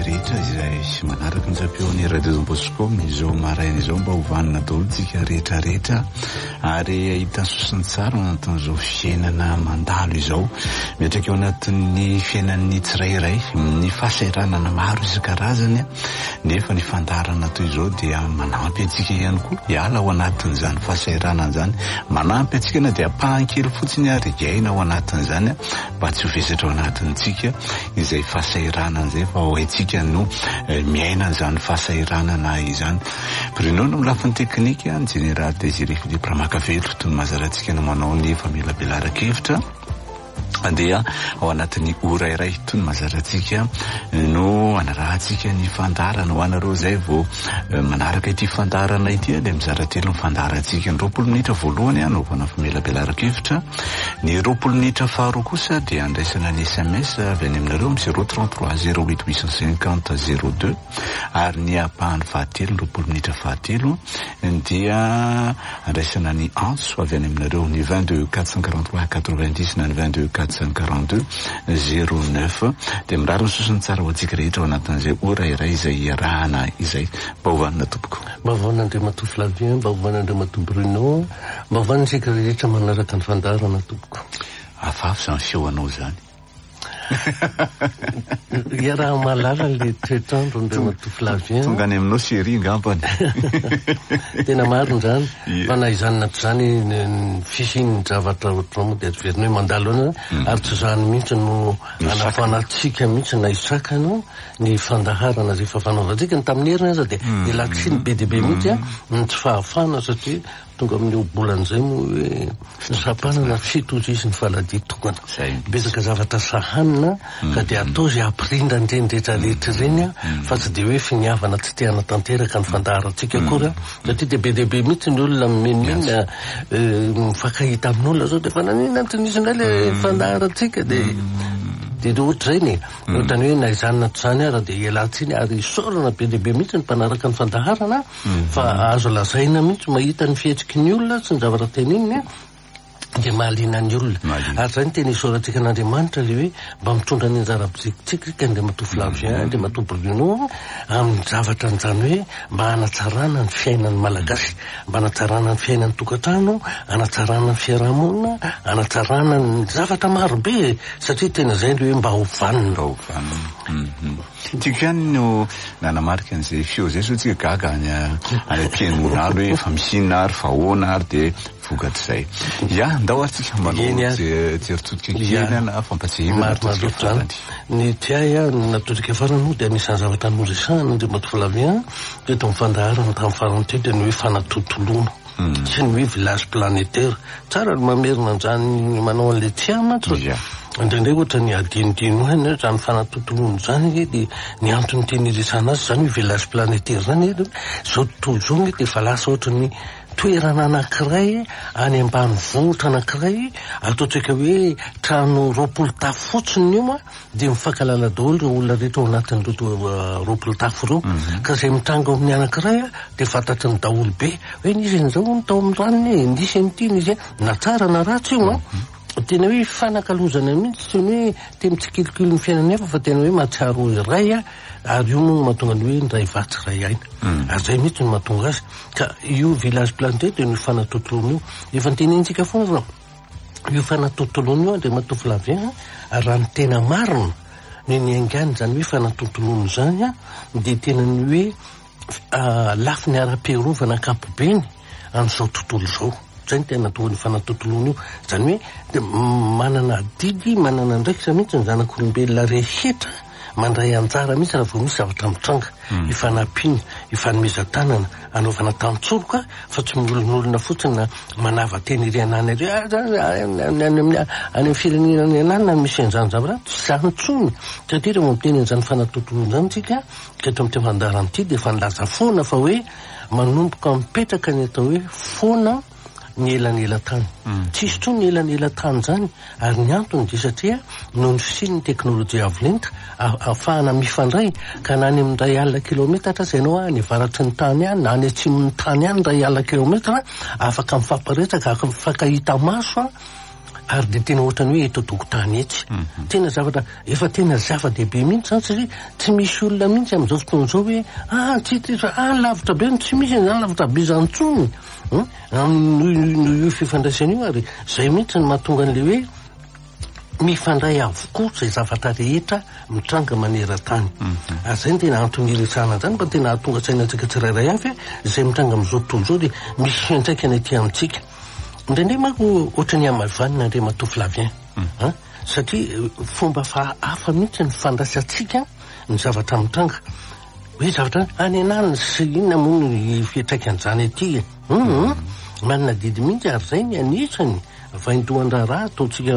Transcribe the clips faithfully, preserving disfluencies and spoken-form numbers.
rehetra izay manaraka ny tsapeony radio Domboscom izao maraina izao mba hovanina daholo tsika rehetra rehetra ary ahita sosiny tsara anatin'izao fiainana mandalo izao metraka eo anatin'ny fiainan'ny tsirairay ny fahasahiranana maro isan-karazany nefa ny fandarana toy izao dia manampy antsika ihany koa hiala ao anatin'izany fahasahiranana zany manampy antsika na dia ampahankely fotsiny ary gaina ao anatin'izany mba tsy ho vesatra ao anatintsika izay fahasahiranana zay fa ho haitsika no miaina an'izany fahasahiranana izany. Bruno no lafiny teknika ny Général Désiré Philippe Ramakavelo toy ny mazarantsika no manao ny famelabelara-kevitra andeha ao anatin'ny ora iray toy ny mazarantsika no anarahantsika ny fandarana ho anareo zay vao manaraka ity fandarana ity dia mizara telo ny fandarantsika ny roapolo minitra voalohany anaovana famelabelara-kevitra ny roapolo minitra faharoa kosa dia andraisana ny S M S avy any aminareo amin'ny zéro trente-trois zéro huit huit cent cinquante zéro deux ary ny ampahany fahatelo roapolo minitra fahatelo dia andraisana ny antso avy any aminareo ny vingt-deux quatre cent quarante-trois quatre-vingt-dix na ny vingt-deux quatre cent quarante-deux zéro neuf dia mirary ny sosiny tsara ho antsika rehetra ao anatin'izay ora iray izay iarahana izay mba hovanina tompoko mba hovanina Andriamatoa Flavien mba hovanina Andriamatoa Bruno mba hovanina isika rehetra manaraka ny fandarana tompoko afafy zany feoanao zany iaraha malala le toetrandro Andriamatoa Flavien tonga any aminao série ngambany tena mariny zany fa na izany na tsy zany ny fisiany zavatra ohatramo dia veriny hoe mandalo ana ary tsy zany mihitsy no anafanantsika mihitsy na isakano ny fandaharana zay fafanaovantsika ny tamin'ny heriny aza dia ilatsiny be dia be mihitsy a ny tsy fahafana satria tonga amin'ny bolan'izay moa hoe sapanana fito izy ny faladitokana bezaka zavatra sahanina ka dia atao zay ampirindra ndreny rehetra rehetra ireny a fa tsy dia hoe finiavana tsy tiana tanteraka ny fandaharantsika koa satria dia be dia be mihitsy ny olona menina mifankahita amin'olona zao dia fa nanina ntinisindray le fandaharantsika dia dia ohatra ireny ohatrany hoe na izany na tsy zany ara dia ialatsiny ary isorana be dia be mihitsy ny mpanaraka ny fandaharana fa azo lazaina mihitsy mahita ny fihetsiky ny olona sy ny zavatra teneniny dia mahaliana ny olona ary zany tena isorantsika an'Andriamanitra le hoe mba mitondra ny anjara-pitsikitsikrika Andriamatoa Flavien Andriamatoa Bruno amin'ny zavatra an'izany hoe mba hanatsarana ny fiainan'ny malagasy mba hanatsarana ny fiainan'ny tokantrano hanatsarana ny fiarahamonina hanatsarana ny zavatra marobe satria tena zay le hoe mba hovanina mba hovanina tiako ihany no nanamarika an'izay feo zay so tsika gaga any any ampianonalo hoe fa mihinana ary fa ahoana ary dia vokatra zay ya ndao atsika manao jeritsotika kely na fampatsihana ny tiay a natodika farano dia anisan'ny zavatra noresahana Andriamatoa Flavien teto amin'ny fandaharana tamin'ny farany teo dia ny hoe fanatotoloana sy ny hoe village planétaire tsara ny mamerina an'izany manao an'le tsiamatso indraindray ohatra ny adinodino hany zany fanatotoloana zany dia ny antony teny iresahana azy zany hoe village planétaire zany zao tontolo zao ny dia fa lasa ohatra ny toerana anankiray any ambanivohitra anankiray ataontsika hoe trano roapolo tafo fotsiny io a dia mifankalala daholo ireo olona rehetra ao anatin'ireo roapolo tafo ireo ka izay mitranga amin'ny anankiray a dia fantatry ny daholo be hoe nisy an'izao no tao amin'ny ranony nisy an'ity nisy na tsara na ratsy io a tena hoe fanakalozana mihitsy tsy hoe te mitsikilikily ny fiainana efa fa tena hoe mahatsiaro iray a ary io no mahatonga ny hoe ndray vatsy ray aina ary zay mihitsy no mahatonga azy ka io village planétaire dia no fanatotoloana io efa nytenentsika foana fa io fanatotoloana io Andriamatoa Flavien raha ny tena marina ny niaingany zany hoe fanatotoloana zany a dia tena ny hoe lafiny ara-piarovana ankapobeny amin'izao tontolo zao zany tena toa ny fanatotoloana io zany hoe manana didy manana ndraikitra mihitsy ny zanak'olombelona rehetra mandray anjara mihitsy raha vao misy zavatra mitranga ifanampiana ifanomezan-tanana anaovana tantsoroka fa tsy miolon'olona fotsiny na manava teny iry anany iry any amin'ny firenenany anany na misy an'izany zavatra tsy zany tsony satria rehefa miteny an'izany fanatotoloana zany tsika keto amin'ny fandaharana dia efa nilaza foana fa hoe manomboka mipetraka ny atao hoe foana ny elan'ny elan-tany tsisy tsony ny elan'ny elan-tany zany ary ny antony dia satria noho ny fisian'ny teknôlôjia avolenta ahafahana mifandray ka na any amin'ny ray alina kilometatra zay ianao any avaratry ny tany any na any atsimon'ny tany any ray alina kilometatra afaka mifamparetsaka afaka mifankahita maso ary de tena ohatrany hoe eto tokotany etsy tena zavatra efa tena zava-dehibe mihitsy zany satria tsy misy olona mihitsy am'izao fotoana zao hoe ah tsy tsy ah lavitra be tsy misy zany lavitra be zany tsony amin'io fifandraisana io ary zay mihitsy ny mahatonga an'le hoe mifandray avokoa zay zavatra rehetra mitranga maneran-tany ary zay ny tena antony iresana zany mba tena hahatonga sainantsika tsirairay avy zay mitranga am'izao tontolo zao de misy fiantraikany aty amintsika indraindray manko ohatrany amavanina andre Matoa Flavien a satria fomba fa hafa mihitsy ny fandraisantsika ny zavatra mitranga hoe zavatra any anany sy inona moa ny fiantraikan'izany aty manana didy mihitsy ary zay ny anisany vaindohan-draharaha ataontsika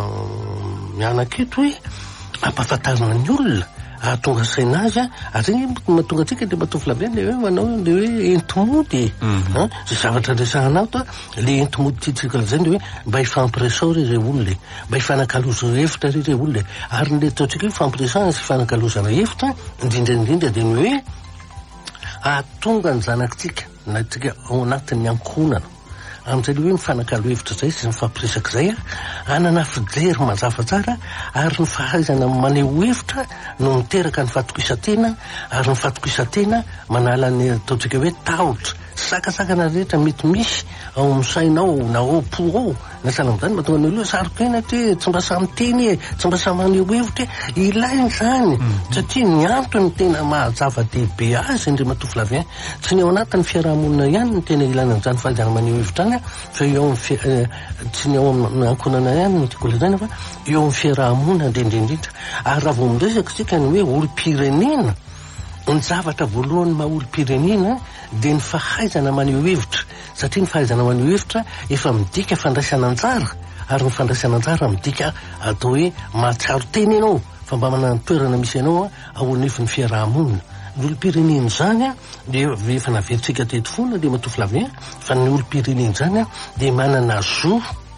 mianan-keto hoe ampahafantarina ny olona ahatonga saina azy ary zay mahatonga antsika de Matoa Flavien le hoe manao le hoe entomody zay zavatra resahanao ta le entomody tiatsika zay le hoe mba hifampiresao re zay olona mba hifanakaloza hevitra re zay olona ary le ataontsika hoe fampiresana sy hifanankalozana hevitra indrindra indrindra de ny hoe ahatonga ny zanakitsika na tsika ao anatin'ny ankohonana amin'izay le hoe mifanakalo hevitra zay sy ny fampiresaka zay a anana fijery mazava tsara ary ny fahaizana maneho hevitra no miteraka ny fatokisantena ary ny fatokisantena manala ny ataontsika hoe tahotra sakasakana rehetra mety misy ao amin'ny sainao na opo ao na salam'izany mahatonga ny oloha sarotena ty tsy mba samy teny e tsy mba samy maneho hevitra ilainy zany satria ny antony tena mahazava-dehibe azy indray Matoa Flavien tsy ny ao anatin'ny fiarahamonina ihany ny tena ilana an'izany fahaizana maneho hevitra any fa eo amin'ny tsy ny ao amin'ny ankonana ihany ny tiako lazana fa eo amin'ny fiarahamonina indrindrindrindra ary raha vao miresaka tsika ny hoe olo-pirenena ny zavatra voalohany maha olo-pirenena de ny fahaizana maneho hevitra satria ny fahaizana maneho hevitra efa midika fandraisana anjara ary ny fandraisana anjara midika atao hoe mahatsaro teny ianao fa mba manana toerana misy ianao ao anefin'ny fiarahamonina ny olo-pirenena zany a de efa naveritsika teto foana de Matoa Flavien fa ny olo-pirenena zany a de manana zo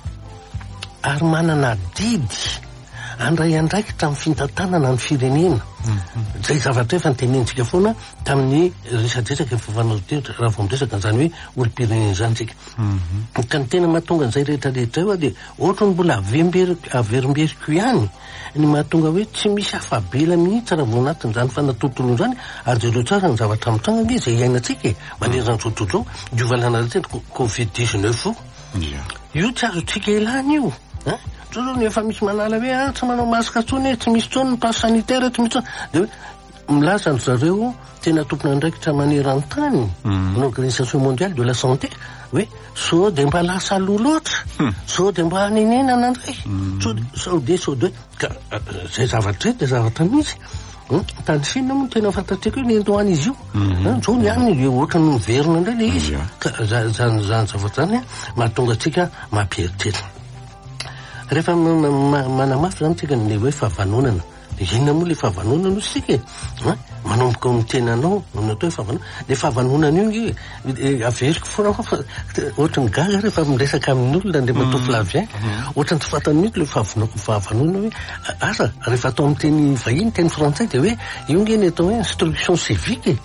ary manana didy andray andraikitra amin'ny fintantanana ny firenena zay zavatra efa nytenentsika foana tamin'ny resadresaka fanao teto raha vao miresaka n'izany hoe olo-pirenena zany tsika ka ny tena mahatonga an'izay rehetrarehetra io a de ohatra ny mbola averimberiko ihany ny mahatonga hoe tsy misy afabela mihitsy raha vao anatin'izany fanatontolo zany ary zay reo tsara ny zavatra mitranga nge zay iainatsika e manerana zao tontolo zao diovalana rehetra covid dix-neuf io tsy azotsika ilany io zao efa misy manala hoe a tsy manao masika tsony e tsy misy tsony ny passe sanitaire tsy misy tsony de hoe milaza ny zareo tena tompona andraikitra maneran-tany l'organisation mondiale de la santé hoe sao de mba lasa loha loatra sao de mba hanenenana andray sao de sao de ka zay zavatra de zavatra misy tany Chine moa tena fantatriko hoe nento any izy io zao ny any ohatra ny miverina indray le izy ka zany zany zavatra zany mahatonga atsika mampieritrerina rehefa manamafy zany tsika le hoe fahavanonana de inona moa le fahavanonana sika manomboka amin'ny tenanao natao hoe fahavanonana le fahavanonana io averiko foana ohatra ny gaga rehefa miresaka amin'ny olona le Matoa Flavien ohatra ny tsy fantany mihitsy le fahavanonana hoe asa rehefa atao amin'ny teny vahiny teny frantsay de hoe io nge ny atao hoe instruction civique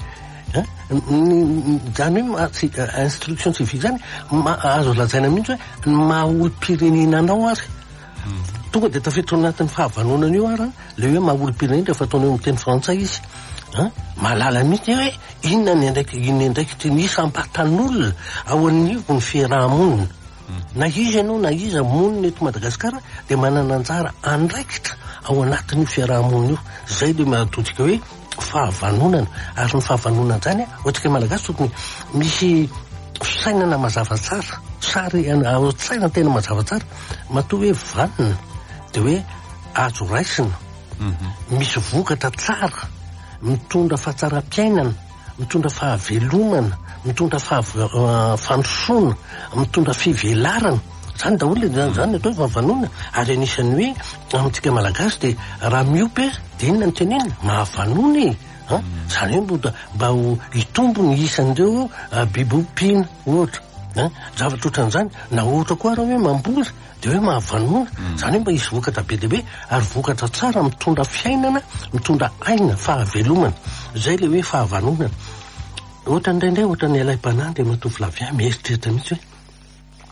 zany hoe instruction civique zany azo lazaina mihitsy hoe maha olo-pirenenanao ary tonga de tafiditra anatin'ny fahavanonana io ary le hoe maha olo-pirenena rehefa ataonao amin'ny teny frantsay izy mahalala mihitsy hoe inona ny andraiky inona andraiky ty ny isam-batan'olona ao an'ivo ny fiarahamonina na izy ianao na iza monina eto Madagasikara de manana anjara andraikitra ao anatin'io fiarahamonina io zay le mahatotsika hoe fahavanonana ary ny fahavanonana zany ohatrika malagasy tokony misy fisainana mazava tsara sary saina tena mazava tsara matoa hoe vanina de hoe azo raisina misy vokatra tsara mitondra fahatsara-piainana mitondra fahavelomana mitondra fandrosoana mitondra fivelarana zany daholo zany zany atao fahavanonana ary anisan'ny hoe amintsika malagasy de raha miope de inona ny tenenina mahavanona e zany hoe mboda mba ho hitombo ny isan'ireo biby ompiana ohatra zavatra ohatran'izany na ohatra koa raha hoe mamboly de hoe mahavanona zany hoe mba hisy vokatra be dehibe ary vokatra tsara mitondra fiainana mitondra aina fahavelomana zay le hoe fahavanonana ohatra indraindray ohatra ny alay-panandry Matoa Flavien mieritreritra mihitsy hoe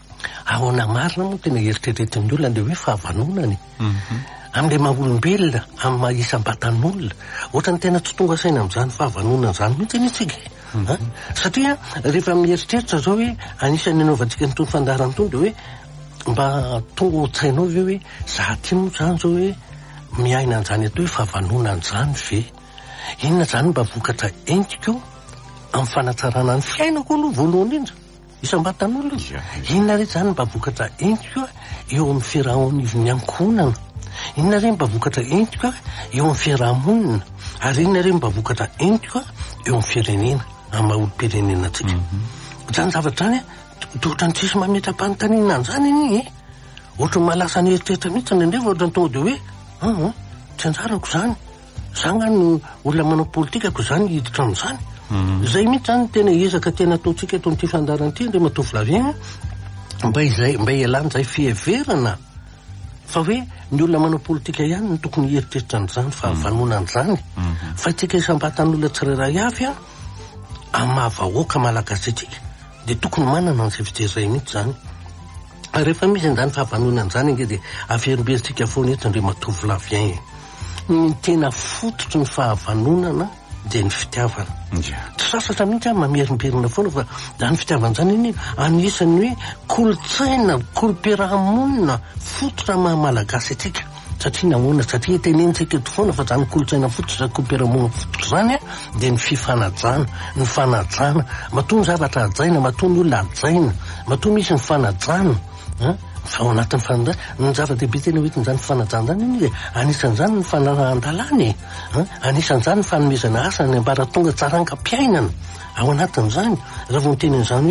ahoana marina moa tena eritreretiny olona le hoe fahavanonany am'le maha-olombelona amin'ny maha-isam-batan'olona ohatrany tena tsy tonga saina am'izany fahavanonana zany mihitsy ny tsika satria rehefa mieritreritra zao hoe anisany anaovantsika nytony fandarany tony de hoe mba tonga otsainao ve hoe za ty moa zany zao hoe miaina an'izany atao hoe fahavanonany zany ve inona zany mba vokatra entiko amin'ny fanatsarana ny fiainako aloha voalohany indra isam-batan'olona inona re zany mba vokatra entiko eo amin'ny fiarahamonivon'ny ankohonana inona re mba vokatra entiko eo amin'ny fiarahamonina ary inona re mba vokatra entiko eo amin'ny firenena amin'ny maha-olo-pirenena tsika zany zavatra zany tohatra ny tsisy mametram-panontaniana an'izany iny ohatrany mahalasa ny eritreritra mihitsy nendrefa ohatrany tonga de hoe aa tsy anjarako zany zangano olona manao politikako zany hiditra am'izany zay mihitsy zany tena ezaka tena ataotsika eto n'ity fandarana ity ndre matovy lavina mba izay mba ialany zay fiheverana fa hoe ny olona manao politika ihany no tokony hieritreritra an'izany fahavanonan'izany fa itsika isam-batan'olona tsirairay avy a amin'ny mahavahoaka malagasy atsika de tokony manana an'izay fijery zay mihitsy zany rehefa misy an'izany fahavanonan'izany inge de averimberitsika foana eto ndre matovy lavien ny tena fototry ny fahavanonana de ny fitiavana tsy sasatra mihitsy a mamerimberina foana fa zany fitiavana zany iny anisany hoe kolotsaina kolom-piarahamonina fototra maha-malagasy atsika satria nahoana satria tenenitsika eto foana fa zany kolotsaina fototra kolom-piarahamonina fototra zany a de ny fifanajana ny fanajana matoa ny zavatra ajaina matoa ny olona ajaina matoa misy ny fanajana fa ao anatin'ny fanajana ny zava-dehibe tena hoetiny zany fanajana zany iny de anisan'izany ny fanarahan-dalàny anisan'izany ny fanomezana asa ny ambaratonga tsarangampiainana ao anatin'izany raha vo nitenen'izany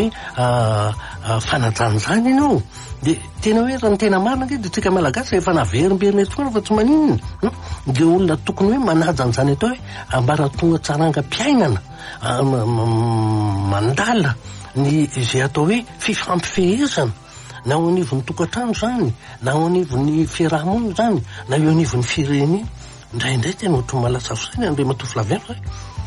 hoe fanajana zany ianao de tena hoe raha ny tena marina nge de tsika malagasy efa naverimberina eto foana fa tsy maninona de olona tokony hoe manaja an'izany atao hoe ambaratonga tsarangam-piainana mandala ny izay atao hoe fifampifehezana na ao anivon'ny tokantrano zany na ao anivon'ny fiarahamonina zany na eo anivon'ny firenena indraindray tena ohatry malasa fisaina andre matovy lavena hoe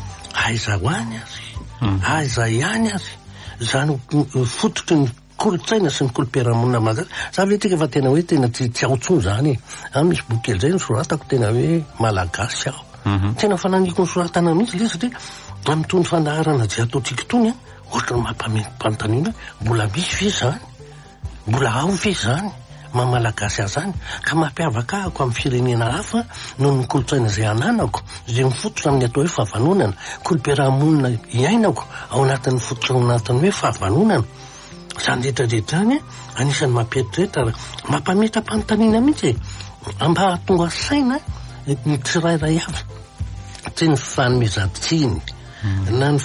aiza hoany azy aiza ihany azy zany fototry ny kolotsaina sy ny kolom-piarahamonina malagasy za ve tsika fa tena hoe tena tsy tsy aotsony zany a misy boky kely zay nysoratako tena hoe malagasy aho tena fananiko ny soratana mihitsy le satria amin'ny tony fandaharana zay ataotsika tony a ohatra ny mampamenompanontaniana mbola misy ve zany mbola ao ve zany maha-malagasy azy zany ka mampiavaka ahako amin'ny firenena hafa noho ny kolotsaina zay ananako zay mifototra amin'ny atao hoe fahavanonana kolom-piarahamonina iainako ao anatin'ny fototra ao anatin'ny hoe fahavanonana zany rehetrarehetra zany anisan'ny mampieritreritra mampametram-panontaniana mihitsy amba tonga saina ny tsirairay avy tsy ny fanomezan-tsiny na ny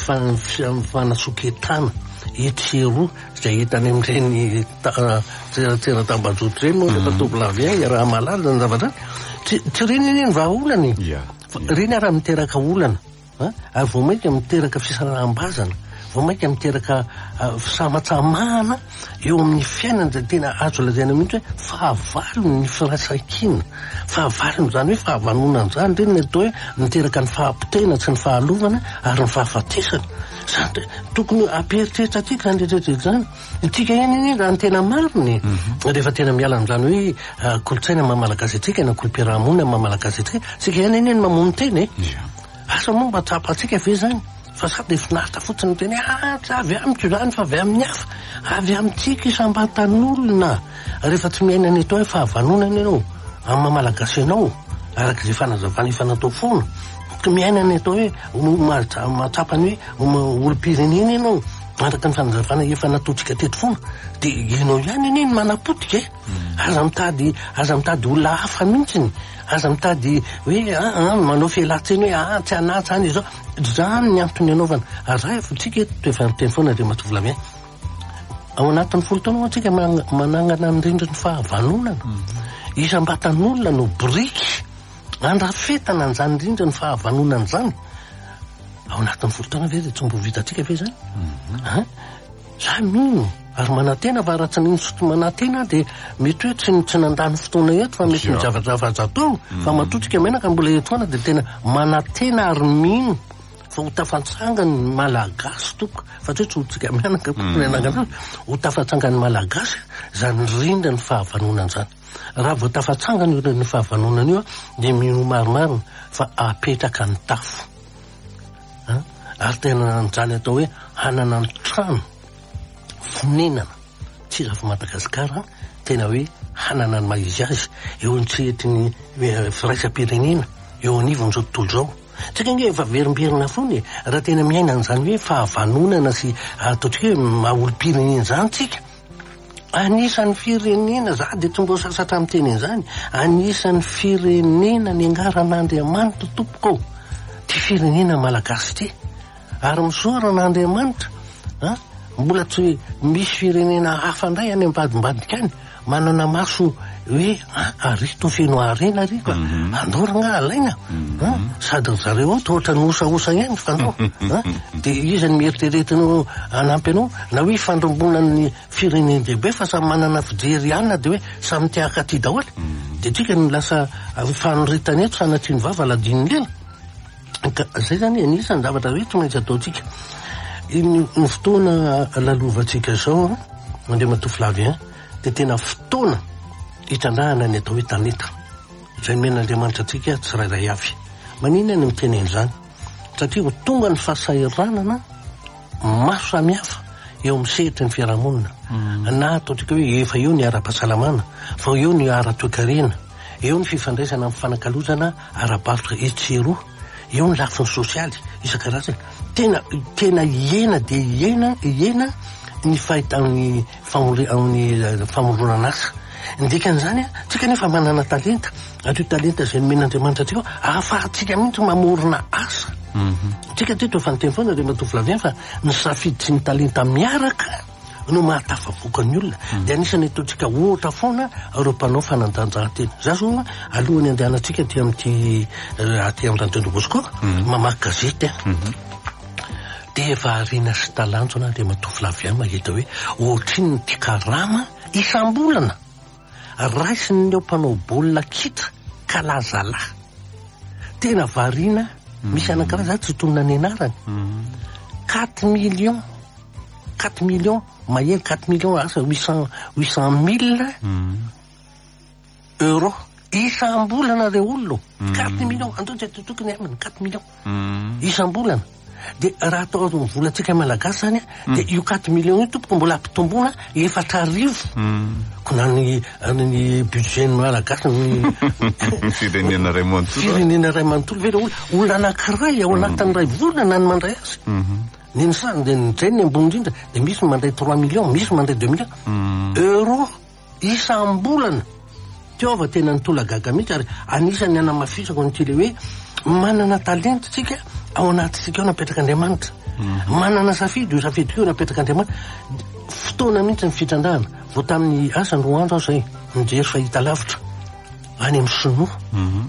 fanasoketana etsero zay hitany amin'ireny tseratseratambazotry reny moa rehefa tobo lavien raha malaza ny zavatra tsy reny eny ny vahaolany reny raha miteraka olana ary vo mainka miteraka fisaraham-bazana vo mainka miteraka fisamatsamahana eo amin'ny fiainana zay tena azo lazaina mihitsy hoe fahavalony ny firaisankina fahavalony zany hoe fahavanonana zany reny ny atao hoe miteraka ny fahampitena sy ny fahalovana ary ny fahafatesana zany tokony ampieritreritra atsika zany rehetrarehetra zany itsika ihany iny raha ny tena mariny rehefa tena miala am'izany hoe kolotsaina maha-malagasy atsika na kolom-piarahamonina maha-malagasy atsika tsika ihany iny mamono tena e asa moa mba tsapa atsika ve zany fa sady finaritra fotsiny teny ah tsy avy amiko zany fa avy amin'ny hafa avy amintsika isam-batan'olona rehefa tsy miaina ny atao hoe fahavanonana ianao amin'ny maha-malagasy ianao araka izay fanazavana efa natao foana miaina ny atao hoe mahatsapany hoe olo-pirenena ianao araka ny fanazavana efa nataotsika teto foana de ianao ihany iny manapotika e aza mitady aza mitady olona hafa mihitsiny aza mitady hoe aa manao fialan-tsiny hoe a tsy anatsy any izao zany ny antony anaovana ary raha efa tsika eto toefariteny foana de matovy lamia ao anatin'ny folo taona ao tsika manangana ny rindriny fahavanonana isam-batan'olona no briky andrafetana an'izany rindriny fahavanonana zany ao anatin'ny folo taona ve de tsy mbo vitatsika ve zany za mino ary manantena fa raha tsy ninsotro manantena de mety hoe tsy tsy nandany fotoana eto fa mety ny zavatra zavatra atao fa matotrika menaka mbola eto foana de tena manantena ary mino fa ho tafatsangany malagasy toko fa tsy hoe tsy ho tsika mianaka koanagana ho tafatsangany malagasy zany rindra ny fahavanonana zany raha vao tafatsangany io ny fahavanonana io dia mino maromarina fa apetraka ny tafo ary tena zany atao hoe hanana ny trano fonenana tsy rafa Madagasikara tena hoe hanana ny maizy azy eo an-tsehetry ny firaisam-pirenena eo anivon'izao tontolo zao tsika nge efa verimberina foana raha tena miaina an'izany hoe fahavanonana sy ataotsika hoe maha-olo-pirenena zany tsika anisan'ny firenena za dia tsy mbo sasatra amin'ny teny an'izany anisan'ny firenena ny angaran'Andriamanitra tompoko ty firenena malagasy ty ary misoran'Andriamanitra a mbola tsy misy firenena hafa ndray any ambadimbadika any manana maso hoe ary to feno arena ry ka andorana alaina sady zareo ao tohatra ny osaosa ihany fandao dia izany mieritreretinao anampy anao na hoe fandrombonan'ny firenena dehibe fa samy manana fijery anina dia hoe samy tiaka ty daholy dia tsika ny lasa fanoritany eto sanatriany vava ladiny lela ka zay zany anisan'ny zavatra hoe tsy maintsy ataotsika ny fotoana lalovantsika zao mandeha matoflavy dia tena fotoana hitandrahana ny atao hoe taneta izay men'Andriamanitra atsika tsirairay avy maninona ny miteneny zany satria ho tonga ny fahasairanana maro samihafa eo amin'ny sehitry ny fiarahamonina na ataotsika hoe efa eo ny ara-pahasalamana fa eo ny ara-toekarena eo ny fifandraisana amin'ny fanakalozana ara-barotra etseroa eo ny lafiny sosialy isan-karazany tena tena iena dia iena iena ny fahita'ny amin'ny famoronana asa ndikan'izany a tsika nefa manana talenta ato talenta zay ny men'Andriamanitra atsika ahafahantsika mihitsy mamorona asa tsika teto fanteny foana dia matoflavien fa ny safidy sy ny talenta miaraka no mahatafavoaka ny olona dia anisany ataontsika ohatra foana ireo mpanao fanantanjahantena za zao alohan'ny andehanantsika ty amin'ity aty amin'ny Radio Bosco mamaky gazety dia efa arina sy talanjona dia matoflavien mahita hoe ohatriny ny ty karama isam-bolana raisiny eo mpanao baolina kitra kalazalahy tena variana misy anakaraha tsy tonona ny anarany quatre millions quatre millions mahely quatre millions asa huit cent huit cent mille euro isam-bolana re olona quatre millions andao tsy tokony aminy quatre millions isam-bolana dia raha atao volatsika malagasy zany a dia io quatre millions io tompoko mbola ampitomboana efatra arivo kona ny ny budget ny malagasy ny firenena ray manontolo firenena ray manontolo vera olona anankiray ao anatin'ny ray volana ny mandray azy ny nisany dia nizay ny ambony indrindra dia misy mandray trois millions misy mandray deux millions euro isam-bolana teo va tena nitolagaga mihitsy ary anisany anamafisako nytyle hoe manana talenta tsika ao anatytsika eo napetraka Andriamanitra manana safidy io safidy io napetraka Andriamanitra fotoana mihitsy ny fitrandrahana vao tamin'ny asa Androandro aho zay mijery fahita lavitra any amin'ny Sinoa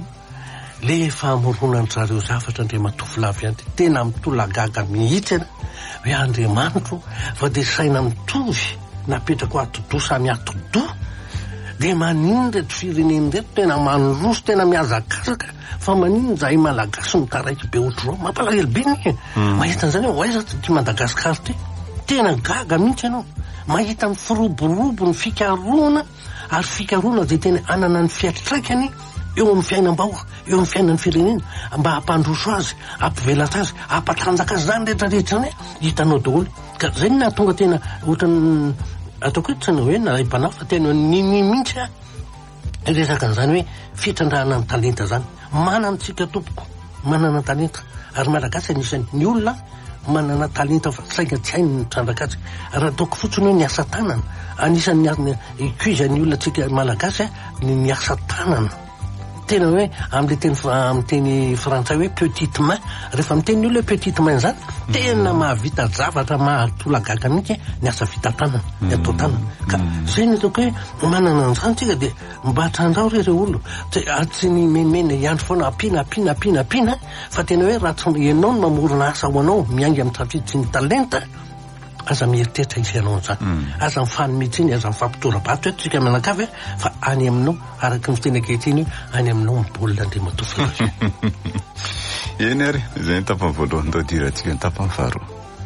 le fahamoronany zareo zavatra Andriamatoflavy any tena mitolagaga mihitsy ana hoe Andriamanitro fa dia saina mitovy napetraka ho atodo samy atodo dia manino reto fireneny reto tena manoroso tena miazakazaka fa manino zahay malagasy mitaraiky be ohatro zao mampalahelo be ny mahita an'izany hoe aiza ty Madagasikara ty tena gaga mihitsy ianao mahita ny firoborobo ny fikaroana ary fikaroana zay tena anana ny fiatraikany eo amin'ny fiainam-bahoaka eo amin'ny fiainan'ny firenena mba hampandroso azy hampivelatra azy hampatanjaka azy zany rehetrarehetra zany hitanao daholo ka zay ny nahatonga tena ohatrany ataoko hoe tsy ny hoe naray mpanao fa tena niny mihitsy a resaka an'izany hoe fitrandrahana ny talenta zany manana tsika tompoko manana talenta ary malagasy anisany ny olona manana talenta fa sainga tsy hainy nitrandraka azy raha ataoko fotsiny hoe ny asa tanana anisany cuizany olona tsika malagasy a ny asa tanana tena hoe am'le teny amin'ny teny frantsay hoe petite main rehefa miteny olona hoe petite main zany tena mahavita zavatra mahatolagaga mihitsy ny asa vita tanana ny atao tanana ka zay ny ataoko hoe manana an'izany tsika dia mba hatrandrao re reo olo tsy ny menimena iandro foana ampina ampina ampina ampina fa tena hoe raha tsy ianao no mamorona asa ho anao miainga amin'ny safidy sy ny talenta aza mieritretra izy ianao an'izany aza mifanimitsiny aza mifampitora-bato eto tsika mianakavy fa any aminao araky ny fiteny ankehitriny hoe any aminao mibaolina Andriamatoflavy eny ary zay ny tapany voalohany tao diratsika ny tapany faharoa.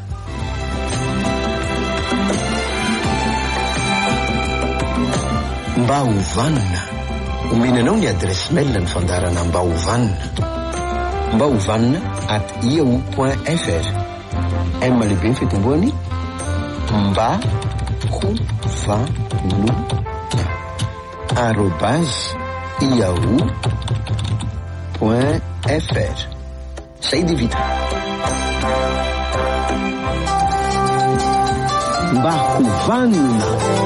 Mba hovanina, omenanao ny adresy mail ny fandarana mba hovanina. Mba hovanina at yahoo point fr. M lehibe ny fitomboany mba hovanina arobase yahoo point fr. Zay dia vita. Mba hovanina.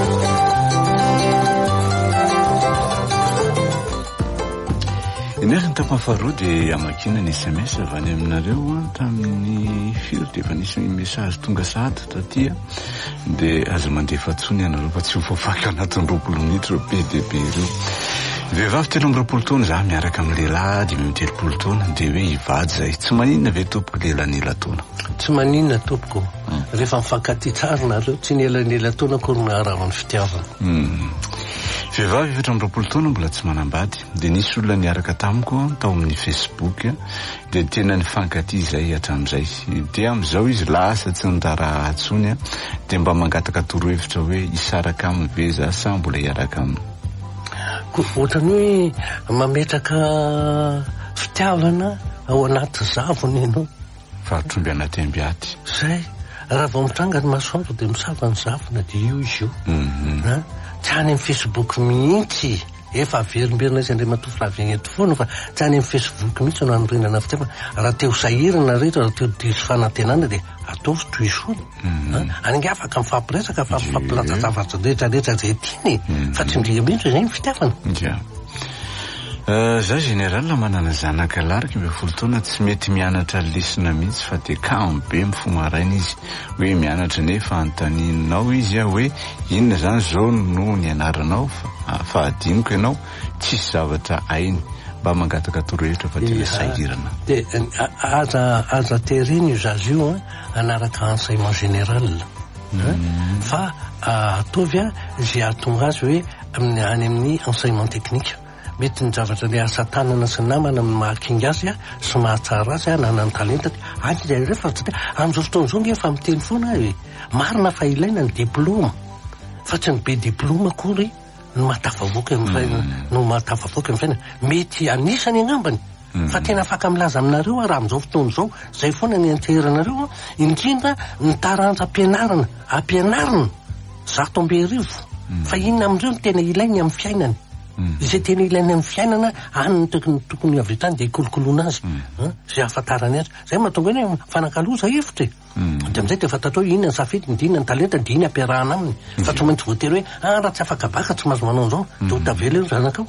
Inariny tapany faharoa dia amakina ny S M S avy any aminareo tamin'ny firy dia efa nisy message tonga sahady tatia dia azo mandefa tsony ianareo fa tsy ho fafaka anatin'ny roapolo minitra be dia be ireo. Vehivavy telo amby roapolo taona za miaraka amin'ny lehilahy dimy amby telopolo taona dia hoe hivady zay. Tsy maninona ve tompoko lehilahy nela taona? Tsy maninona tompoko. Rehefa mifankaty tsara nareo tsy nela nela taona kory naharavany fitiavana. Vehivavy efatra amby roapolo taona mbola tsy manambady dia nisy olona niaraka tamiko tao amin'ny Facebook dia tena nifankaty izay hatramin'izay dia amin'izao izy lasa tsy nitara atsony dia mba mangataka torohevitra hoe hisaraka aminy ve za sa mbola hiaraka aminy. Ohatrany hoe mametraka fitiavana ao anaty zavony ianao. Fahatromby anaty ambiaty. Zay raha vao mitranga ny masoandro dia misava ny zavona dia io izy io. Tsy any amin'ny Facebook mihitsy efa averimberina izy andray matofo laviagneto foana fa tsy any amin'ny Facebook mihitsy no anorenana fitiavana. Raha teo sahirana rehetra raha teo diso fanantenana dia ataovy toy soany. Ange afaka mifampiresaka fa mifampilatsa zavatra rehetra rehetra zay tiany fa tsy ndriga mihitsy zay ny fitiavana. Za général manana zanaka larika mbe folo taona tsy mety mianatra lesona mihitsy fa dia kamo be mifomaraina izy hoe mianatra nefa antaninao izy hoe inona zany zao no ny anaranao fa adiniko ianao tsisy zavatra ainy mba mangataka torohevitra fa tena sahirana. Dia aza aza teriny io zazy io anaraka enseignement général fa ataovy a zay ahatonga azy hoe any amin'ny enseignement technique. Mety ny zavatra le asa tanana sy namana mahakinga azy a sy mahatsara azy a nanany talenta any zay rehefa amin'izao fotoana izao ngefa miteny foana hoe marina fa ilaina ny diplôma fa tsy ny be diplôma akory no mahatafavoaka no mahatafavoaka ny fiainana mety anisany angambany fa tena afaka milaza aminareo raha amin'izao fotoana izao zay foana ny anteheranareo indrindra ny taranja ampianarana ampianarana zato amby arivo fa inona amin'ireo no tena ilainy amin'ny fiainany. Izay tena ilainy amin'ny fiainana any tokony avy tany dia ikolokoloana azy zay ahafantarany azy. Zay mahatonga hoe fanakaloza hevitra dia amin'izay dia fantatrao inona ny safidiny dia inona ny talenta dia iny ampiarahana aminy fa tsy maintsy voatery hoe ah raha tsy afaka baka tsy mahazo manao an'izao dia ho tavela io zanakao.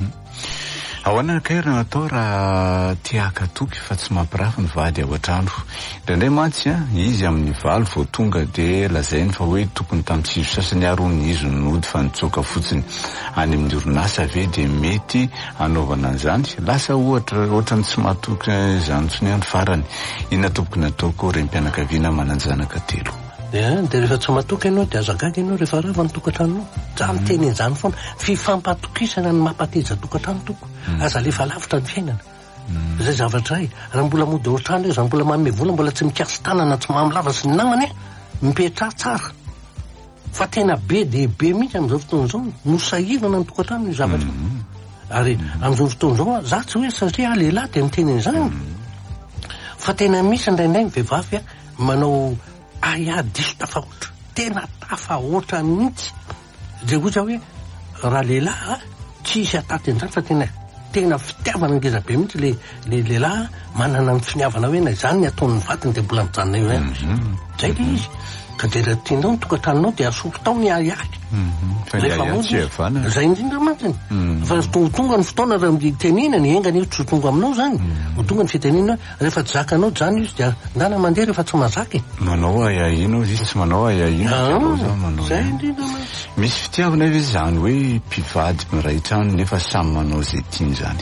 Ahoana kairana atao raha tiaka toky fa tsy mampirafy ny vady ao an-trano. Indraindray mantsy izy amin'ny valo vao tonga dia lazainy fa hoe tokony tamin'ny sasany arony izy nody fa nitsoaka fotsiny any amin'ny orinasa ve dia mety anaovana an'izany lasa ohatra ohatrany tsy mahatoky izany tsony any farany. Inona tokony ataoko renim-pianakaviana mananjanaka telo. Dia rehefa tsy mahatoky ianao dia azagaga ianao rehefa rava ny tokantranonao. Tsamy teny izany foana fifampatokisana ny mampateza tokantrano toko. Aza lefa lavitra ny fiainana. Zay zavatra ay raha mbola mody ao trano io za mbola manome vola mbola tsy mikasy tanana tsy mamilava sy ny namany mipetra tsara fa tena be dia be mihitsy amin'izao fotoana izao no sahirana ny tokantrano io zavatra. Ary amin'izao fotoana izao za tsy hoe satria lehilahy dia miteny izany fa tena misy indraindray ny vehivavy manao aya diso tafahoatra tena tafahoatra mihitsy zay ohatra hoe raha lehilahy tsisy ataty an'izany fa tena tena fitiavana ngeza be mihitsy le le lehilahy manana ny finiavana hoe na izany ny ataon'ny vatiny dia mbola mijanona eo ihany zay le izy ka dia raha tianao ny tokantranonao dia asolo tao ny aiaky rehefa mody zay indrindra mantsiny fa ho tonga ny fotoana raha tenina ny engany io tsy ho tonga aminao zany ho tonga ny fitenina rehefa tsy zakanao zany izy dia ndana mandeha rehefa tsy mazaky manao aiaino izy tsy manao aiaino zay indrindra misy fitiavana izy zany hoe mpivady miray trano nefa samy manao zay tiany zany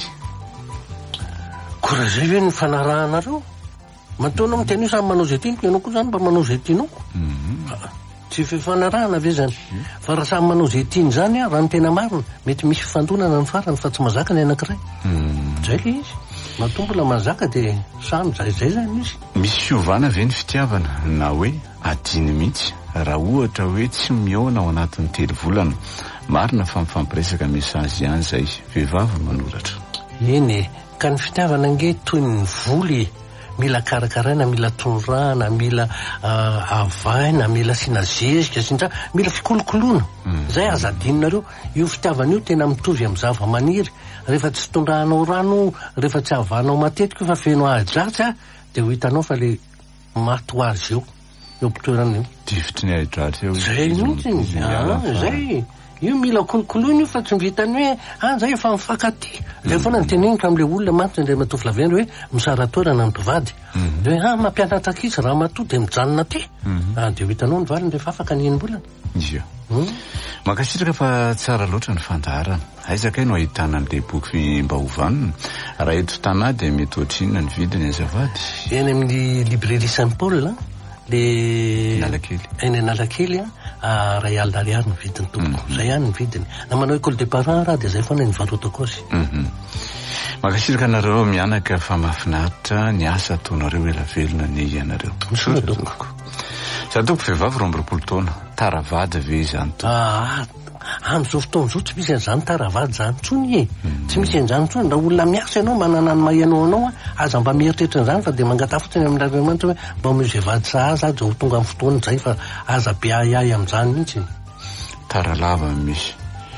koa raha zay hoe ny fanarahanareo mataonao miteny hoe samy manao zay tianoko ianao koa zany mba manao zay tianao tsy fifanarahana ve zany fa raha samy manao zay tiany zany a raha ny tena marina mety misy fifandonana ny farany fa tsy mazaka ny anankiray zay le izy matombola mazaka de samy zay zay zany izy. Misy fiovana ve ny fitiavana na hoe adiny mihitsy raha ohatra hoe tsy miona ao anatin'ny telo volana? Marina fa mifampiresaka mesazy ihany zay vehivavy manoratra. Eny ka ny fitiavana nge toy ny voly mila karakaraina, mila tondrana, mila uh, avaina, mila sina zezika sintra, mila fikolokoloana. Mm. Zay aza adinonareo. Io fitiavana io tena mitovy amin'ny zava-maniry. Rehefa tsy tondrahanao rano, rehefa tsy avanao matetika fa feno ahidratsy de ho hitanao fa le maty ho azy eo. Eo mpitoerana eo. Tifitry ny ahidratsy eo. Zay mihitsy. Ah, zay. Io mila kolokoloina io fa tsy mivitany hoe ah zay efa mifankaty. Le foana ny teneniko am'le olona mantitra ndray matofy lavendry hoe misara toerana ny mpivady. De hoe ah mampianatra ankizy raha matoa de mijanona aty. Ah de hitanao ny valiny rehefa afaka ny enim-bolana. Ia. Makasitraka fa tsara loatra ny fandaharana. Aizaka no ahitana an'le boky mba hovanina. Raha eto tanà de mety ohatrinona ny vidiny azavady? Eny amin'ny librairie Saint-Paul le Analakely. Eny Analakely a ray alina ariary ny vidiny tompoko. Zay ihany ny vidiny. Na manao école des parents raha de zay foana ny varotako azy. Makasitraka anareo mianaka fa mahafinaritra ny asa ataonareo ela velona ny ianareo. Misoratoko. Sadoko vehivavy roa amby roapolo taona. Taravady ve izany to? Ah, am'izao fotoana izao tsy misy an'izany taravady zany tsony e. Tsy misy an'izany tsony. Raha olona miasa ianao manana ny mahianao anao aza mba mieritreritra an'izany fa de mangata fotsiny amin'Andriamanitra hoe mba mizy vady sahaza aza ho tonga amin'ny fotoana zay fa aza be ahiahy amin'izany mihitsy. Taralava misy.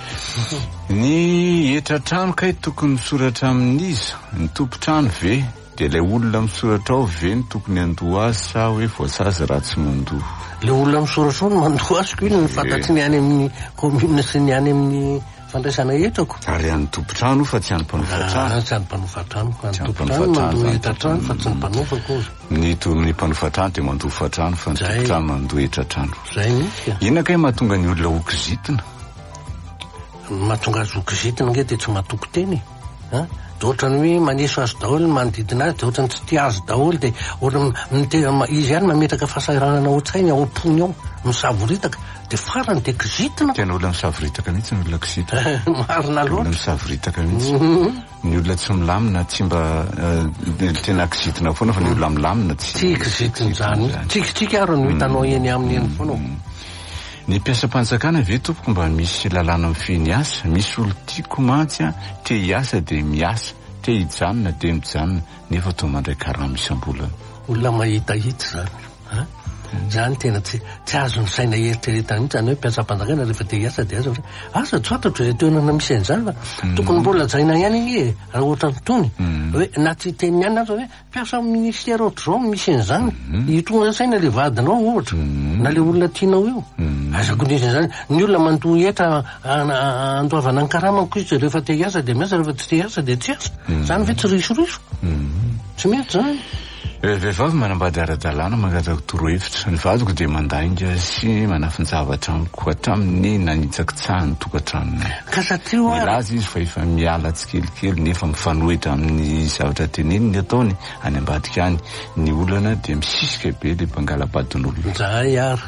Ny etratrano kay tokony misoratra amin'iza ny tompotrano ve de le olona misoratra ao ve ny tokony andoha azy sa hoe voasazy raha tsy mandoha? Le olona misoratra ao no mandoha azy ko iny ny fantatsy ny any amin'ny commune sy ny any amin'ny fandraisana etrako. Ary any tompotrano fa tsy any mpanofatrano. Tsy any mpanofatrano fa ny tompotrano mandoha etratrano fa tsy ny mpanofako ozy. Ny ny mpanofatrano de mandofatrano fa ny tompotrano mandoha etratrano. Zay mihitsy. Inona kay mahatonga ny olona hokizitina? Mahatonga azy hokizitina nge de tsy mahatoky teny. Ha? Ohatrany hoe maneso azy daholo manodidina azy de ohatrany tsy tia azy daholo de ohatrany izy ihany mametraka fahasahiranana ohatsainy ao am-pony ao misavoritaka de farany de kizitina. Tena olona misavoritaka mihitsy ny olona kizitina. Marina loatra. Olona misavoritaka mihitsy. Ny olona tsy milamina tsy mba tena kizitina foana fa ny olona milamina tsy tsy kizitina zany. Tsikitsiky ary no hitanao eny amin'ny eny foana. Ny mpiasa-panjakana ve tompoko mba misy lalàna mifehy asa? Misy olo tiako mantsy a te hiasa de miasa, te hijanona de mijanona nefa toa mandray karama isam-bolana. Olona mahitahita zany. Zany tena tsy tsy azo ny saina eritreretana mihitsy zany hoe mpiasa-panjakana rehefa te hiasa de asa asa tsotatra zay toerana misy an'izany fa tokony mbola zaina ihany iny e raha ohatra nytony hoe na tsy teny ihany aza hoe mpiasa ministère ohatr'izao misy an'izany hitonga saina le vadinao ohatra na le olona tianao io azako indrindra zany ny olona mandoa etra andoavana ny karamako izy rehefa te hiasa de miasa rehefa tsy te hiasa de tsy asa zany ve tsy risoriso tsy mety zany. Vehivavy manambady ara-dalàna mangataka torohevitra. Ny vadiko de mandainga sy manafinjavatra amiko hatramin'ny nanitsakitsahany tokantranony. Ka satria ho milaza izy fa efa miala tsikelikely nefa mifanohitra amin'ny zavatra teneniny ataony any ambadika any. Ny olana de misisika be le mpangalabadin'olona. Zay ary.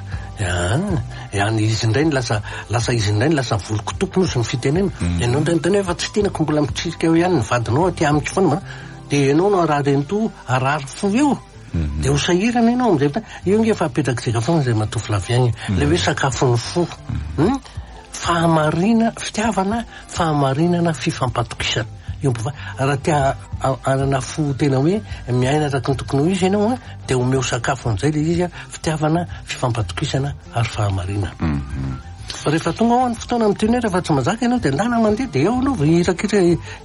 Ihany izy indray ny lasa lasa izy indray ny lasa volokotoko nosy ny fitenena. Ianao ndray teny efa tsy tenako mbola mitsisika eo ihany ny vadinao aty amiko foana de ianao no araha reny to arary fo eo de ho sahirana ianao am'zay io nge fa apetrakitsika foana zay matofy laviagny le hoe sakafony fo fahamarina fitiavana fahamarinana fifampatokisana io mpiva raha tia anana fo tena hoe miaina araky ny tokony ho izy ianao de omeo sakafo an'izay le izy fitiavana fifampatokisana ary fahamarinana. Rehefa tonga ao any fotoana am'teny rehefa tsy mazaka ianao de ndana mandeha de eo anao va hirakitra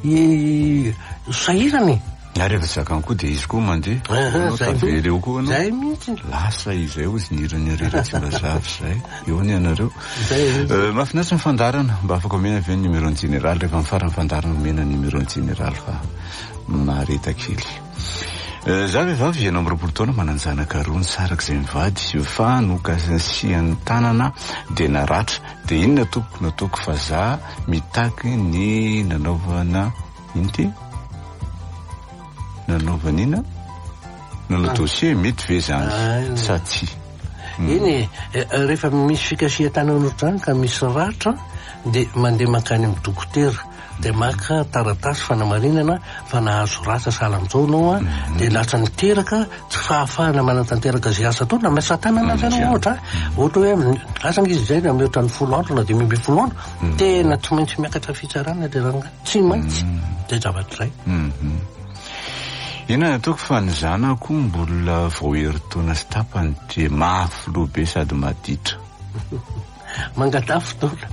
sahirany. Ary rehefa zakany koa de izy koa mandeha tavereo koa anao. Zay mihitsy. Lasa izay ho izy nirany rera tsy lazavy zay. Eo ny anareo. Mahafinaritra ny fandarana mba afaka omena avy ny numéro général rehefa mifarany fandarana omena numéro général fa mareta kely. Za vehivavy ianao amby roapolo taona mananjanaka roa ny sarak'izay mivady fa nokasiany tanana de naratra de inona tompoko nataoko fa za mitaky ny nanaovana ino ty nanaovana ina nanao dossier mety ve zany sa tsy iny rehefa misy fikasihan-tanana ohatrany ka misy ratra dia mandeha makany amin'ny dokotera dia maka taratasy fanamarinana fa nahazo ratra sahala amin'izao anao a dia lasa niteraka tsy fahafahana manatanteraka izay asa atao na miasa tanana azy anao ohatra ohatra hoe asangizy izay na mihoatra ny folo andro na dia mimby folo andro tena tsy maintsy miakatra fitsarana dia ranga tsy maintsy dia zavatra izay ina ataoko fa ny zanako mbola vao heritaona sy tapany dia mahafoloha be sady maditra mangatà fotoana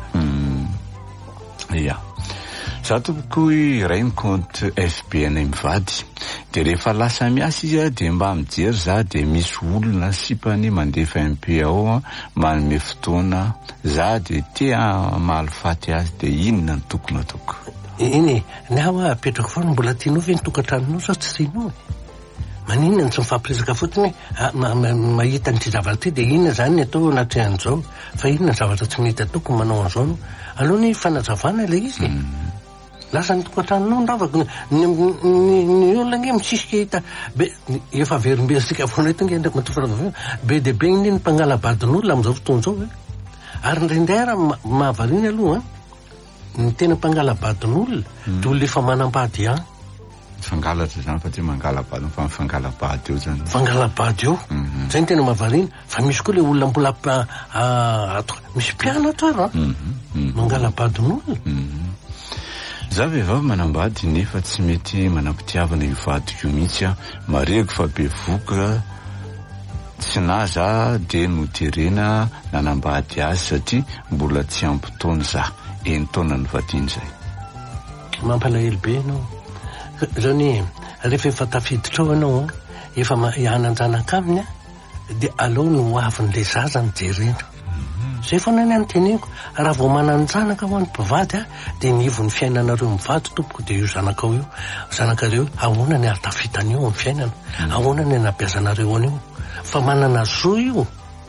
ia za tompoko iray ny compte F B anay mivady dia rehefa lasa miasa izy a dia mba mijery za dia misy olona sipany mandefa M P ao manome fotoana za dia tia mahalifaty azy dia inona ny tokony ataoko iny ny aho apetrako foana mbola tianao ve nitokantranonao sa tsy tianao maninona tsy mifampiresaka fotsiny mahita nyty zavatra ty dia inona zany ny atao anatrehan'izao fa inona zavatra tsy mety ataoko manao an'izao aloha ny fanazavana ilay izy lasa nitokantranonao ndravako ny olona nge misisika hita be efa verimberisika foana eto nge ndraiky matofara be dia be iny ny mpangalabadin'olona amin'izao fotoan'izao hoe ary ndraindray raha mahavariana aloha ny tena mpangalabadin'olona dia olona efa manambady ihany fangalatra zany fa tsy mangalabady fa mifangalabady eo zany fangalabady eo zay ny tena mahavariana fa misy koa le olona mbola misy mpianatra ra mangalabadin'olona za vehivavy manambady nefa tsy mety manam-pitiavana ivadiko mihitsy a mareko fa be voka tsy na za dia noterena nanambady azy satria mbola tsy ampy-taona za eny taona ny vadiany zay mampalahelo be anao zao ny rehefa efa tafiditra ao anao efa hianan-janaka aminy a dia aleo ny hoavin'ilay zaza ny jerena zay foana ny anoteneko raha vao mananjanaka ho an'ny mpivady a dia nivo ny fiainanareo mivady tompoko dia io zanakao io zanakareo ahoana ny ahatafitany io amin'ny fiainana ahoana ny anabeazanareo an'io fa manana zo io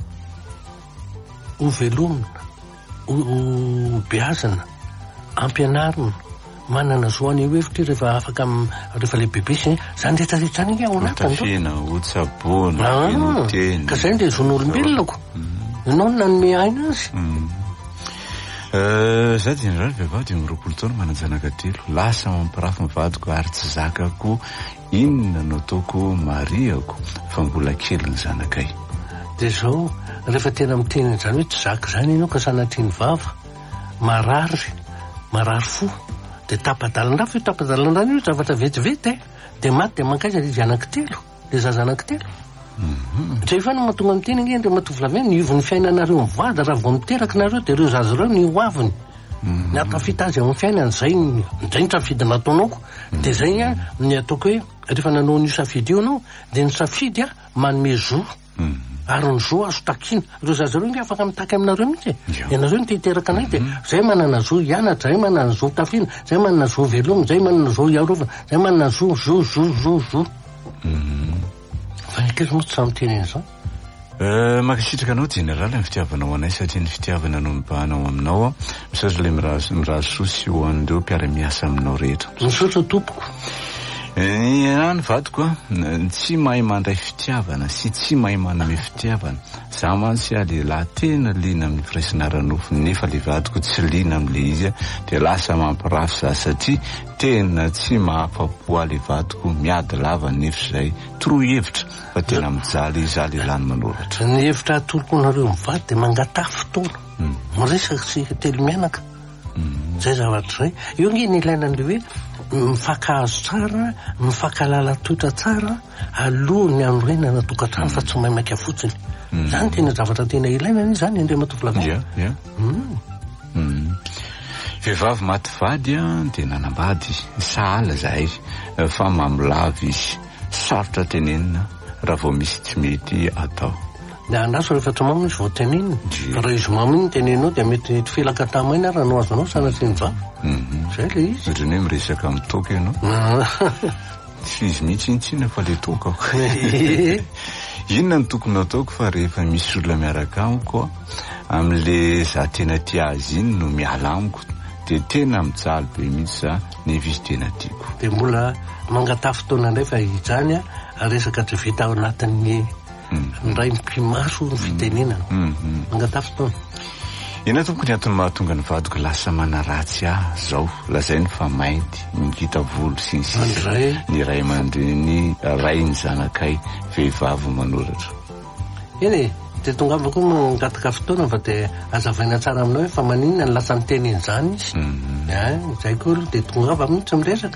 ho velomina ho beazana ampianarina manana zo any hevitra rehefa afaka rehefa le bebe sy zany rehetrarehetra any ao anatiny ho tsaboana teny ka zay ndia zon'olombelonako ianao no nanome aina azy za dia nyrary vehivavy dia miroapolo taona mananjanaka telo lasa mampirafy mivadiko ary tsy zakako inona no ataoko mariako fa mbola kely ny zanakay dia zao rehefa tena miteny zany hoe tsy zaka zany ianao ka sanatria ny vava marary marary fo dia tapadalin-drafo io tapadalin-drano io zavatra vetivety e dia maty dia mankaiza izy anankitelo dia zaza anankitelo zay fa no mahatonga miteny nge ndre matovilavy ny ivo ny fiainanareo mivady raha vao miteraka nareo dia ireo zaza ireo ny hoaviny ny atafita azy amin'ny fiainana zay zay ny safidy nataonaoko dia zay a ny ataoko hoe rehefa nanao ny safidy io anao dia ny safidy a manome zo ary ny zo azo takina ireo zaza ireo nge afaka mitaky aminareo mihitsy ianareo ny titeraka anay dia zay manana zo hianatra zay manana zo tafina zay manana zo veloma zay manana zo iarovana zay manana zo zo zo zo zo fa nikely moa tsy samy teny an'izao makasitraka anao jeneraly ny fitiavanao anay satria ny fitiavana no mibahanao aminao a misaotra ilay mirazo sosy ho an'ireo mpiara-miasa aminao rehetra misaotra tompoko iana ny vadiko a tsy mahay mandray fitiavana sy tsy mahay manome fitiavana za mantsy a lehilahy tena liana amin'ny firaisinara-nofo nefa le vadiko tsy liana amin'le izy a dia lasa mampirafy za satria tena tsy mahafapo le vadiko miady lava nefa zay toroa hevitra fa tena mijaly za lehilahy ny manoratra ny hevitra atolokonareo mivady dia mangatà fotoana miresaka sy telo mianaka zay zavatra zay io nge ny ilaina an'le hoe mifakahazo tsara mifakalala toetra tsara aloha ny anorenana tokantrano fa tsy mahay maika fotsiny zany tena zavatra tena ilaina ny zany indray matovilavy vehivavy maty vady a dia nanambady sahala zahay fa mamilava izy sarotra tenenina raha vao misy tsy mety atao dia andraso rehefa tsy maminy izy vao tenenina fa raha izy maminy tenenao dia mety felaka tamaina raha no azonao sanatria ny vava zay le izy ohatrany hoe miresaka amin'ny toka ianao tsy izy mihitsy intsina fa le tokako inona ny tokony ataoko fa rehefa misy olona miaraka amiko amin'le za tena tia azy iny no miala amiko dia tena mijaly be mihitsy za nefa izy tena tiako dia mbola mangatà fotoana indray fa hijany a resaka tsy vita ao anatin'ny ray mpimaso ny fitenenana mangatafy fotoana. Ina tompony atony mahatonga ny vadiko lasa manaratsy ah zao lazainy fa mainty ngita volo sy ny sisa ny ray aman-dreny ray ny zanakay vehivavy manoratra. Eny de tonga avy koa mangataka fotoana fa de azavaina tsara aminao fa maninona ny lasa ny teneny zany izy. Zay koa de tonga avy mihitsy miresaka.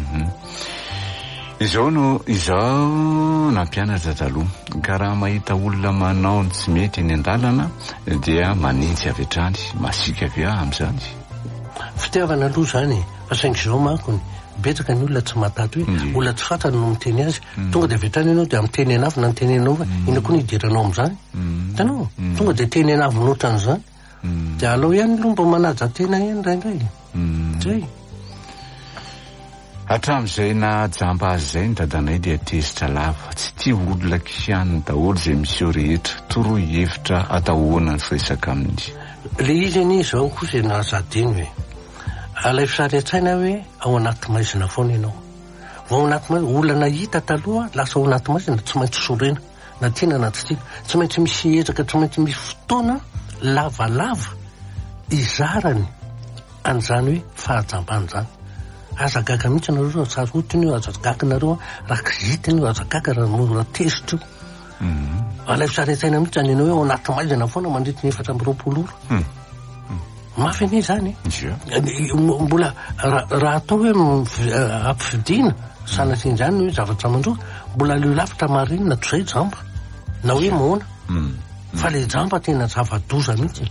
Izao no izao nampianatra taloha ka raha mahita olona manao ny tsy mety eny an-dalana dia manintsy avy hatrany masika avy ah amin'izany. Fitiavana aloha zany fa saingy izao manko ny betsaka ny olona tsy mahatato hoe olona tsy fantany no miteny azy tonga de avy hatrany ianao de amin'ny teny anavy na ny teny anao fa ina koa ny hidiranao amin'izany. Hitanao tonga de teny anavy noatran'izany de alao ihany aloha mba manaja tena ihany raindray. Zay hatramin'izay na jamba azy zay ny dadanay dia tezitra lava tsy tia olona kianiny daholo zay miseho rehetra toroy hevitra atahoana ny firesaka aminy. Le izy any izao koa zay nazadiny hoe alay fisary an-tsaina hoe ao anaty maizina foana ianao vao ao anaty maizina olana hita taloha lasa ao anaty maizina tsy maintsy sorena na tiana na tsy tiana tsy maintsy misy ezaka tsy maintsy misy fotoana lavalava izarany an'izany hoe fahajambany zany. Aza gaga mihitsy nareo tsara otiny io aza gaga nareo raha kizitiny io aza gaga raha mora tezitra io. Alay fisary an-tsaina mihitsy zany ianao hoe ao anaty maizina foana mandritra ny efatra amby roapolo ora. Mafy anie zany mbola raha atao hoe ampifidiana sanatin'izany hoe zavatra mandroa mbola leo lavitra marinina toy izay jamba na hoe moana fa le jamba tena zava-doza mihitsy.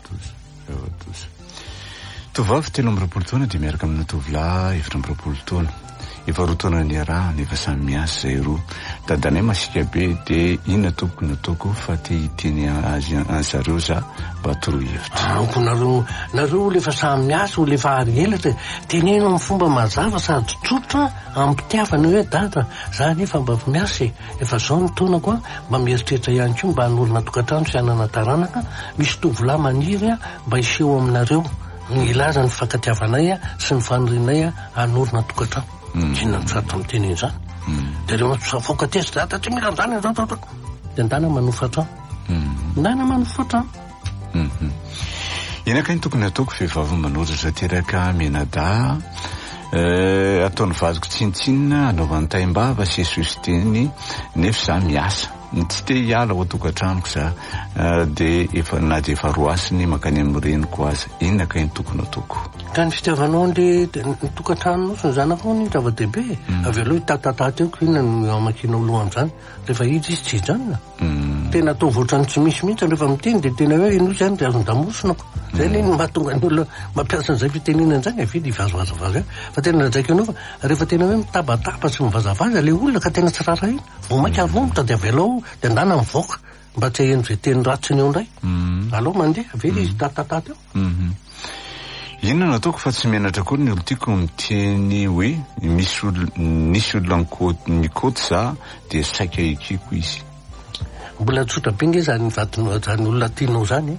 Tovavy telo amby roapolo taona dia miaraka amin'ny tovolahy efatra amby roapolo taona efa roa taona ny arahany efa samy miasa zay roa. Dadanay masika be dia inona tompoko ny ataoko fa te hiteny azy an'zareo za mba toroy hevitra. Anko nareo nareo lefa samy miasa o lefa ary elatra teneno amin'ny fomba mazava sady tsotra ampitiavana hoe dada za nefa mba miasa efa zao ny taona koa mba mieritreritra ihany koa mba hanorina tokantrano sy hanana taranaka misy tovolahy maniry a mba hiseho aminareo ny ilaza ny fankatiavanay a sy ny fanorinay a hanorina tokantrano. Inona ny sato amin'ny teny izany de reo foka tezitra data tsy mila an'izany de ndana manofa trano ndana manofa trano. Inaka ny tokony ataoko vehivavy manoratra teraka menada ataony vadiko tsinitsinina anaovany taim-bava sesositeny nefa za miasa tsy te hiala ao atokantranoko za de efa na de efa roa asiny makany amin'ny reniko aza. Inona ka ny tokony ataoko? Ka ny fitiavanao ny tokantrano sy ny zanako ny zava-dehibe avy aloha hitatataty eo inona no amakinao aloha amin'izany rehefa izy izy tsy hijanona tena atao voatrany tsy misy mihitsy rehefa miteny de tena hoe ino izany de azon-damosonako zay le mahatonga ny olona mampiasa an'izay fitenenana izany avidy hivazavazavaza fa tena rajaiko anao fa rehefa tena hoe mitabataba sy mivazavaza le olona ka tena tsy rarahina vao mainka avombotra de avy alao de ndana mivoaka mba tsy hahen'ny zay teny ratsiny eo indray alao mandeha avedy izy tatataty eo. Inona no ataoko fa tsy menatra koa ny olo tiako miteny hoe misy nisy olona mikoty za dia saika ekiko izy. Mbola tsotra be nge zany vadinao zany olona tianao zany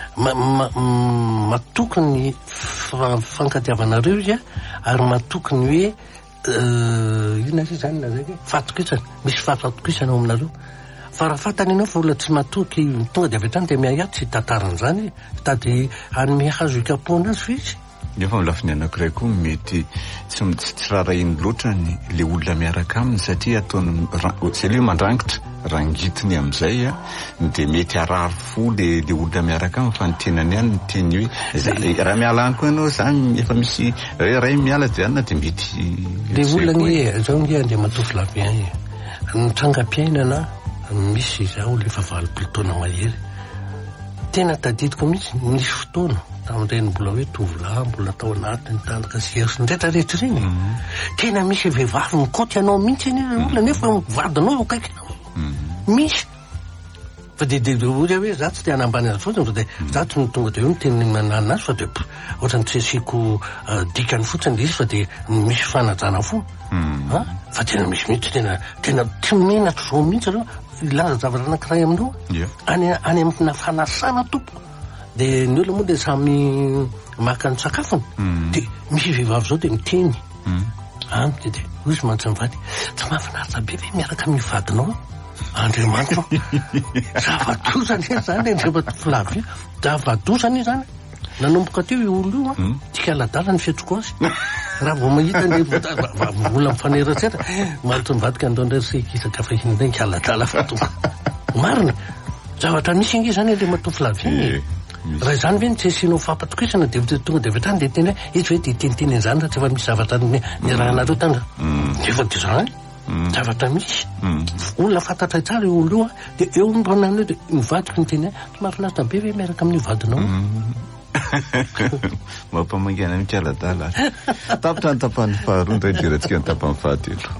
matoky ny fankatiavanareo izy ary matoky ny hoe inona izy zany na zay hoe fatokisana misy fafatokisana ao aminareo fa raha fantany ianao fa olona tsy matoky tonga de avy hatrany de miahiaty tsy tantaran'izany tady hanome hazo hikapoana azy fa izy. Nefa amin'ny lafiny anankiray koa mety tsy tsy rarahiny loatra ny le olona miaraka aminy satria ataony zay le mandrangitra rangitiny amin'izay a de mety arary fo le le olona miaraka aminy fa ny tenany ihany ny teny hoe raha miala any koa ianao zany efa misy ray miala de anona de mety le olona ny zao nge ande matofy lavian ny trangam-piainana misy zao lefa valopolo taona mahery tena tadidiko mihitsy misy fotoana tamin'ireny mbola hoe tovolahy mbola tao anatiny tanaka sy hery sy ndraitra rehetra reny tena misy vehivavy mikoty anao mihitsy eny olona nefa vadinao eo akaikinao misy fa de de ohatry hoe za tsy te hanambany azy fotsiny fa de za tsy tonga de hoe miteny manana azy fa de ohatrany tsy asiako dikany fotsiny de izy fa de misy fanajana foana fa tena misy mihitsy tena tena tsy menatra zao mihitsy reo ilaza zavatra anankiray aminao any any amina fanasana tompoko de ny olona moa de samy maka ny sakafony de misy vehivavy zao de miteny any de de izy mantsy mivady tsy mahafinaritra be ve miaraka mivadinao Andriamanitra zava-dosany zany Andriamanitra Flavia, zava-dosany zany nanomboka teo io olo io a tika aladala ny fiatroko azy raha vao mahita ny vola mifanerasera mahatonivadika andondra sekisaka fahinana ka aladala fatoka marina zavatra misy ingy zany Andriamanitra Flavia raha zany ve tsy asianao fampatokisana de tonga de vetrany de teny izy hoe de teniteny an'izany raha tsy efa misy zavatra ny rahanareo tandra efa de zany zavatra misy olona fantatra tsara io olo io a de eo mpananao de mivadiko ny teny tsy mahafinaritra be ve miaraka amin'ny vadinao mampamangana mikaladala tapitra ny tapany faharoa ndray diratsika ny tapany fahatelo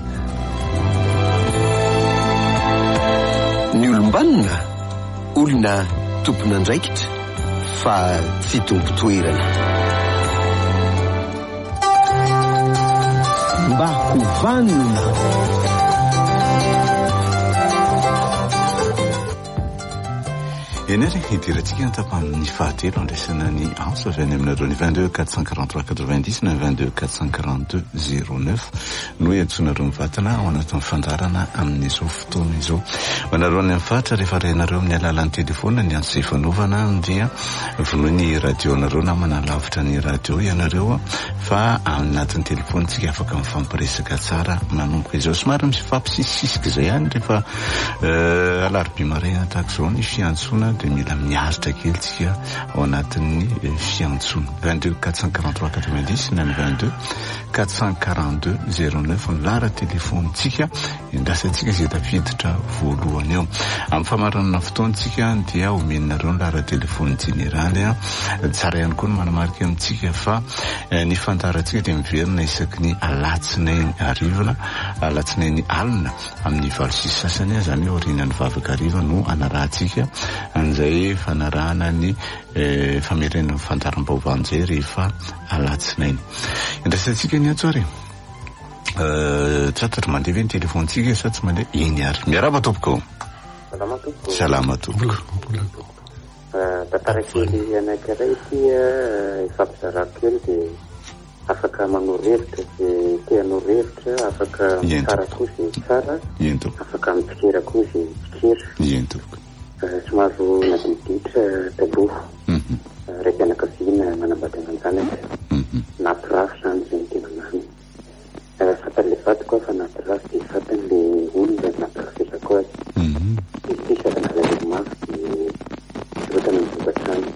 ny olombanina olona tompona andraikitra fa tsy tompo toerana mba hovanona eny ary hidiratsika ny tapan'ny fahatelo andraisana ny ansa avy any aminareo ny vingt-deux quatre cent quarante-trois quatre-vingt-dix na vingt-deux quatre cent quarante-deux zéro neuf no iantsonareo mivatana ao anatin'ny fandarana amin'izao fotoana izao manareo any amin'ny fatra rehefa renareo amin'ny alalan'ny telefona ny antso izay fanaovana dia vonoa ny radio anareo na manalavitra ny radio ianareo fa anatin'ny telefonitsika afaka mifampiresaka tsara manomboka izao somary misy fampisisisika izay ihany rehefa alarobia maraina tahaka izao ny fiantsona de mila miaritra kely tsika ao anatin'ny fiantsona vingt-deux quatre cent quarante-trois quatre-vingt-dix na ny vingt-deux quatre cent quarante-deux zéro neuf ny lara telefonitsika indrasantsika zay tafiditra voalohany eo amin'ny famaranana fotoantsika dia omeninareo ny lara telefony generaly a tsara ihany koa ny manamarika amintsika fa ny fantarantsika dia miverina isaky ny alatsinainy arivana alatsinainy alina amin'ny valo sisy sasany zany orinany vavaka ariva no anarahantsika an'izay fanarahana ny famerenana ny fantaram-baovany zay rehefa alatsinainy indrasantsika ny antsoary tsatatra mandeha ve ny telefonitsika sa tsy mandeha iny ary miaraba tompoko salama tompoko tantara kely anankiray tia ifampizarako kely de afaka manorevitra zay teanao revitra afaka tsara koa zay tsara afaka mipikera koa zay pikera somaro nadiditra taloha ray mpianakaviana manambady an'izany napirafy zany zay tena nany fatale vadiko fa napirafy de fatany le olona napirafesako azy izy ty satana lale mafy de rotana mivokatrany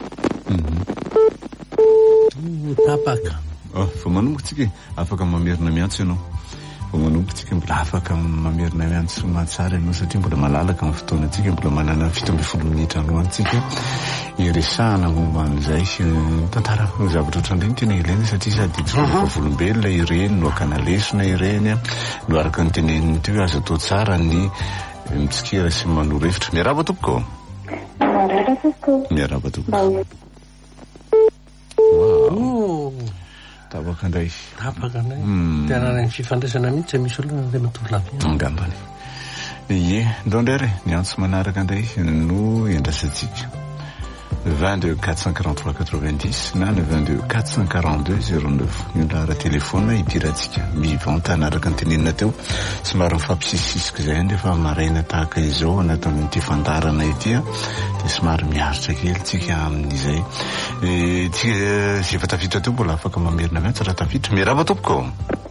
tapaka fa manomboka tsika afaka mamerina miantso ianao fa manomboka tsika mbola afaka mamerina miantso mahatsara ianao satria mbola malalaka amin'ny fotoana tsika mbola manana fito amby folo minitra alohantsika iresahana momba an'izay sy tantara zavatra ohatrandreny tena ilaina satria sady fa volombelona ireny no akana lesona ireny no araka ny teneniny teo azo atao tsara ny mitsikera sy manorevitra miaraba tompoko miaraba tompoko wow tapaka indray tapaka indray tena ny fifandraisana mihitsy misy olona le matolavia angambany ie ndondray re ny antso manaraka indray no iandrasantsika vingt-deux quatre cent quarante-trois quatre-vingt-dix na le vingt-deux quatre cent quarante-deux zéro neuf ny lara telefona idirantsika mivanta anaraka ny tenenina teo somary mifampisisisika zay rehefa maraina tahaka izao anatin'ity fandarana ity de somary miaritra kely tsika amin'izay tsika zay efa tafiditra teo mbola afaka mamerina miantso raha tafiditra miaraba tompoko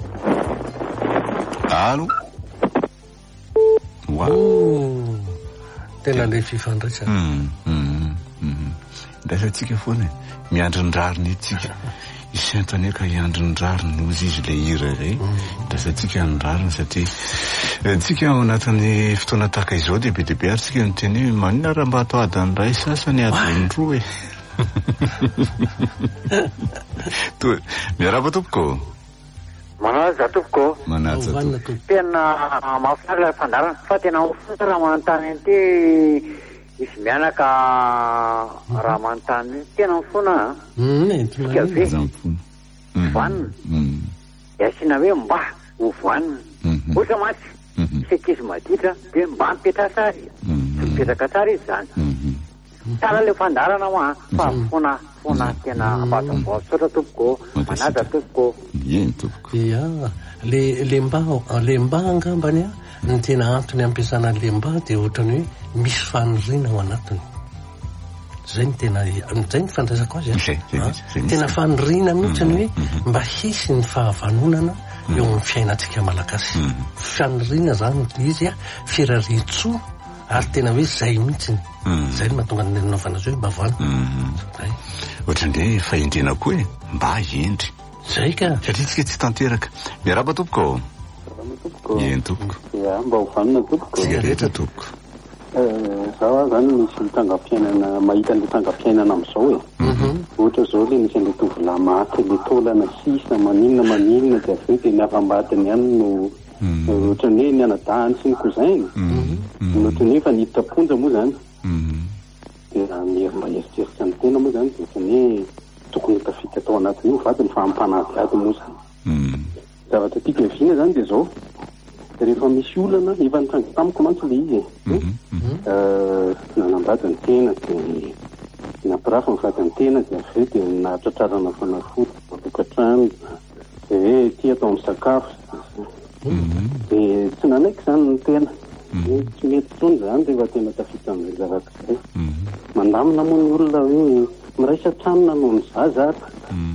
alo wow tena le fifandraisana ndrasatsika foana miandro ny rariny itsika isentany ka iandro ny rariny ozy izy le hira zay ndrasatsika ny rariny satria tsika ao anatin'ny fotoana tahaka izao de be deabe ary tsika noteny hoe manina raha mba atao adany ray sasany adiny roa e miaraba tompoko manaja tompoko manaja tena mahafinaritra fandarana fa tena mahafinaritra raha manontany an'ity izy mianaka raha manontany tena mifona tsika ve vanina de asiana hoe mba ho vanina ohatra matsy sekizy maditra de mba mipetraka tsara mipetraka tsara izy zany tsara le fandarana ma fa fona fona tena ampatam-bao sotra tompoko manaja tompoko eny tompoko ia le le mba le mba angambany a ny tena antony ampiasana lemba dia ohatrany hoe misy fanirina ao anatiny. Zay ny tena zay ny fandraisako azy tena fanirina mihitsy ny hoe mba hisy ny fahavanonana eo amin'ny fiainantsika malagasy. Fanirina zany izy a firaritsoa ary tena hoe zay mihitsy zay no mahatonga ny nanaovana azy hoe bavana. Zay ohatrandre fahendrena koa e mba endry zay ka satria tsika tsy tanteraka. Miaraba tompoko. Ien tompoko. Ya mba ho vanona tompoko. Tsika rehetra tompoko. Zaho zany misy mitangam-piainana mahita ny mitangam-piainana amin'izao e. Ohatra zao le misy an'ilay tovolahy maty le taolana sisa maninona maninona dia avy eo dia ny avambatiny ihany no ohatra ny hoe ny anadahany sy ny cousin. Ohatra ny hoe efa niditra-ponja moa zany. Dia miery mba eritreritry ny tena moa zany dia ohatrany hoe tokony tafika tao anatin'io vatiny fa ampanadiady moa zany. Zavatra tiako hiaviana zany dia zao. Rehefa misy olana efa nitrangy tamiko mantsy le izy e. Nanambady ny tena dia nampirafy mivady ny tena dia avy eo dia nahatratrarana fanafody tokantrano dia hoe tia atao amin'ny sakafo. Dia tsy nanaiky zany ny tena. Tsy mety tsony zany rehefa tena tafita amin'izay zavatra izay. Mandamina moa ny olona hoe miraisa tranona noho ny zaza ary.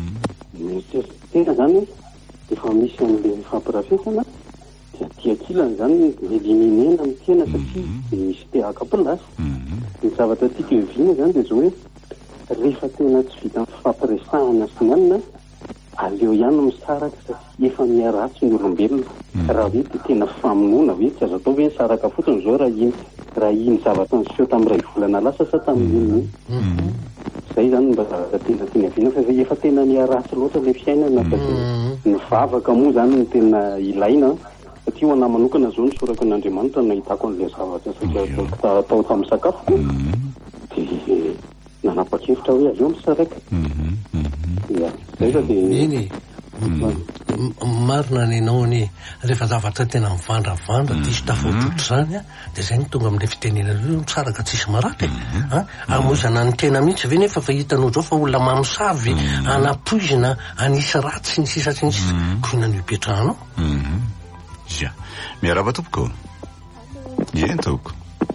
Tena zany efa misy an'ilay fampirafesana dia tiakilana zany eliminena amin'ny tena satria dia misy te haka-pilasy. Ny zavatra tiako hiaviana zany dia zao hoe rehefa tena tsy vita amin'ny fampiresahana sy ny anina aleo ihany misaraka satria efa miaratsy ny olombelona. Raha hoe dia tena famonoana hoe tsy azo atao hoe nisaraka fotsiny zao raha iny raha iny zavatra niseho tamin'ny iray volana lasa sa tamin'iny. Zay zany mba zavatra tena tena hiaviana fa efa tena miaratsy loatra ilay fiainana ny vavaka moa zany ny tena ilaina. Satria ho anahy manokana zao ny sorako an'Andriamanitra nahitako an'ilay zavatra satria atao tamin'ny sakafo dia nanapa-kevitra hoe aleo misaraka. Zay fa dia marina ny anao ny rehefa zavatra tena mivandravandra diso tafavotra zany a dia zay ny tonga amin'ilay fitenena hoe misaraka tsisy maratra e. Amozana ny tena mihitsy ve nefa fa hitanao zao fa olona mamosavy anapoizina anisy ratsy ny sisa sy ny sisa koina ny ipetrahanao. Ja, miaraba tompoko. Ien tompoko.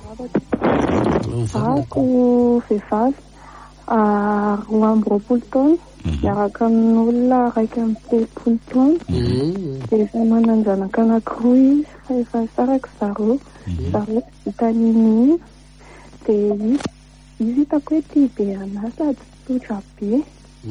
Ako vehivavy roa amby roapolo taona miaraka amin'olona raiky amby telopolo taona dia efa manan-janaka anankiroa izy fa efa saraka zareo zareo vitaniny dia izy izy hitako hoe tia be anahy sady tsotra be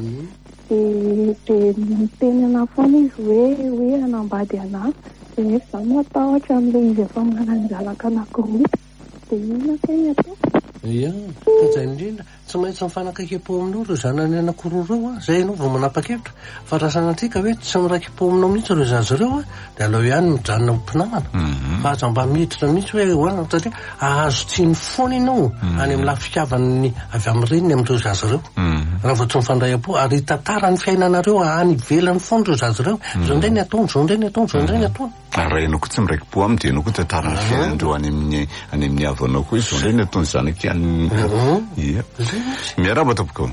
dia miteny anahy foana izy hoe hoe anambady anahy dia nefa zany matahotra amin'ilay izy efa manan-janaka anankiroa dia ino teny atao. Ia, ka zay indrindra tsy maintsy mifanakaikem-po aminao ireo zanany anankiroa ireo a zay ianao vao manapa-kevitra fa raha sanatrika hoe tsy miraiki-po aminao mihitsy ireo zaza ireo a dia aleo ihany mijanona mpinamana fa aza mba miditra mihitsy hoe hoana satria ahazo tsiny foana ianao any amin'ny lafikavan'ny avy amin'ny reniny amin'ireo zaza ireo raha vao tsy mifandray-po ary tantara ny fiainanareo any ivelany foana ireo zaza ireo zao indray ny ataony zao indray ny ataony zao indray ny ataony. Raha ianao koa tsy miraiki-po aminy dia ianao koa tantara ny fiainanandreo any amin'ny any amin'ny havanao koa zao indray ny ataony zanaky any. Ia. Miaraba tompoko.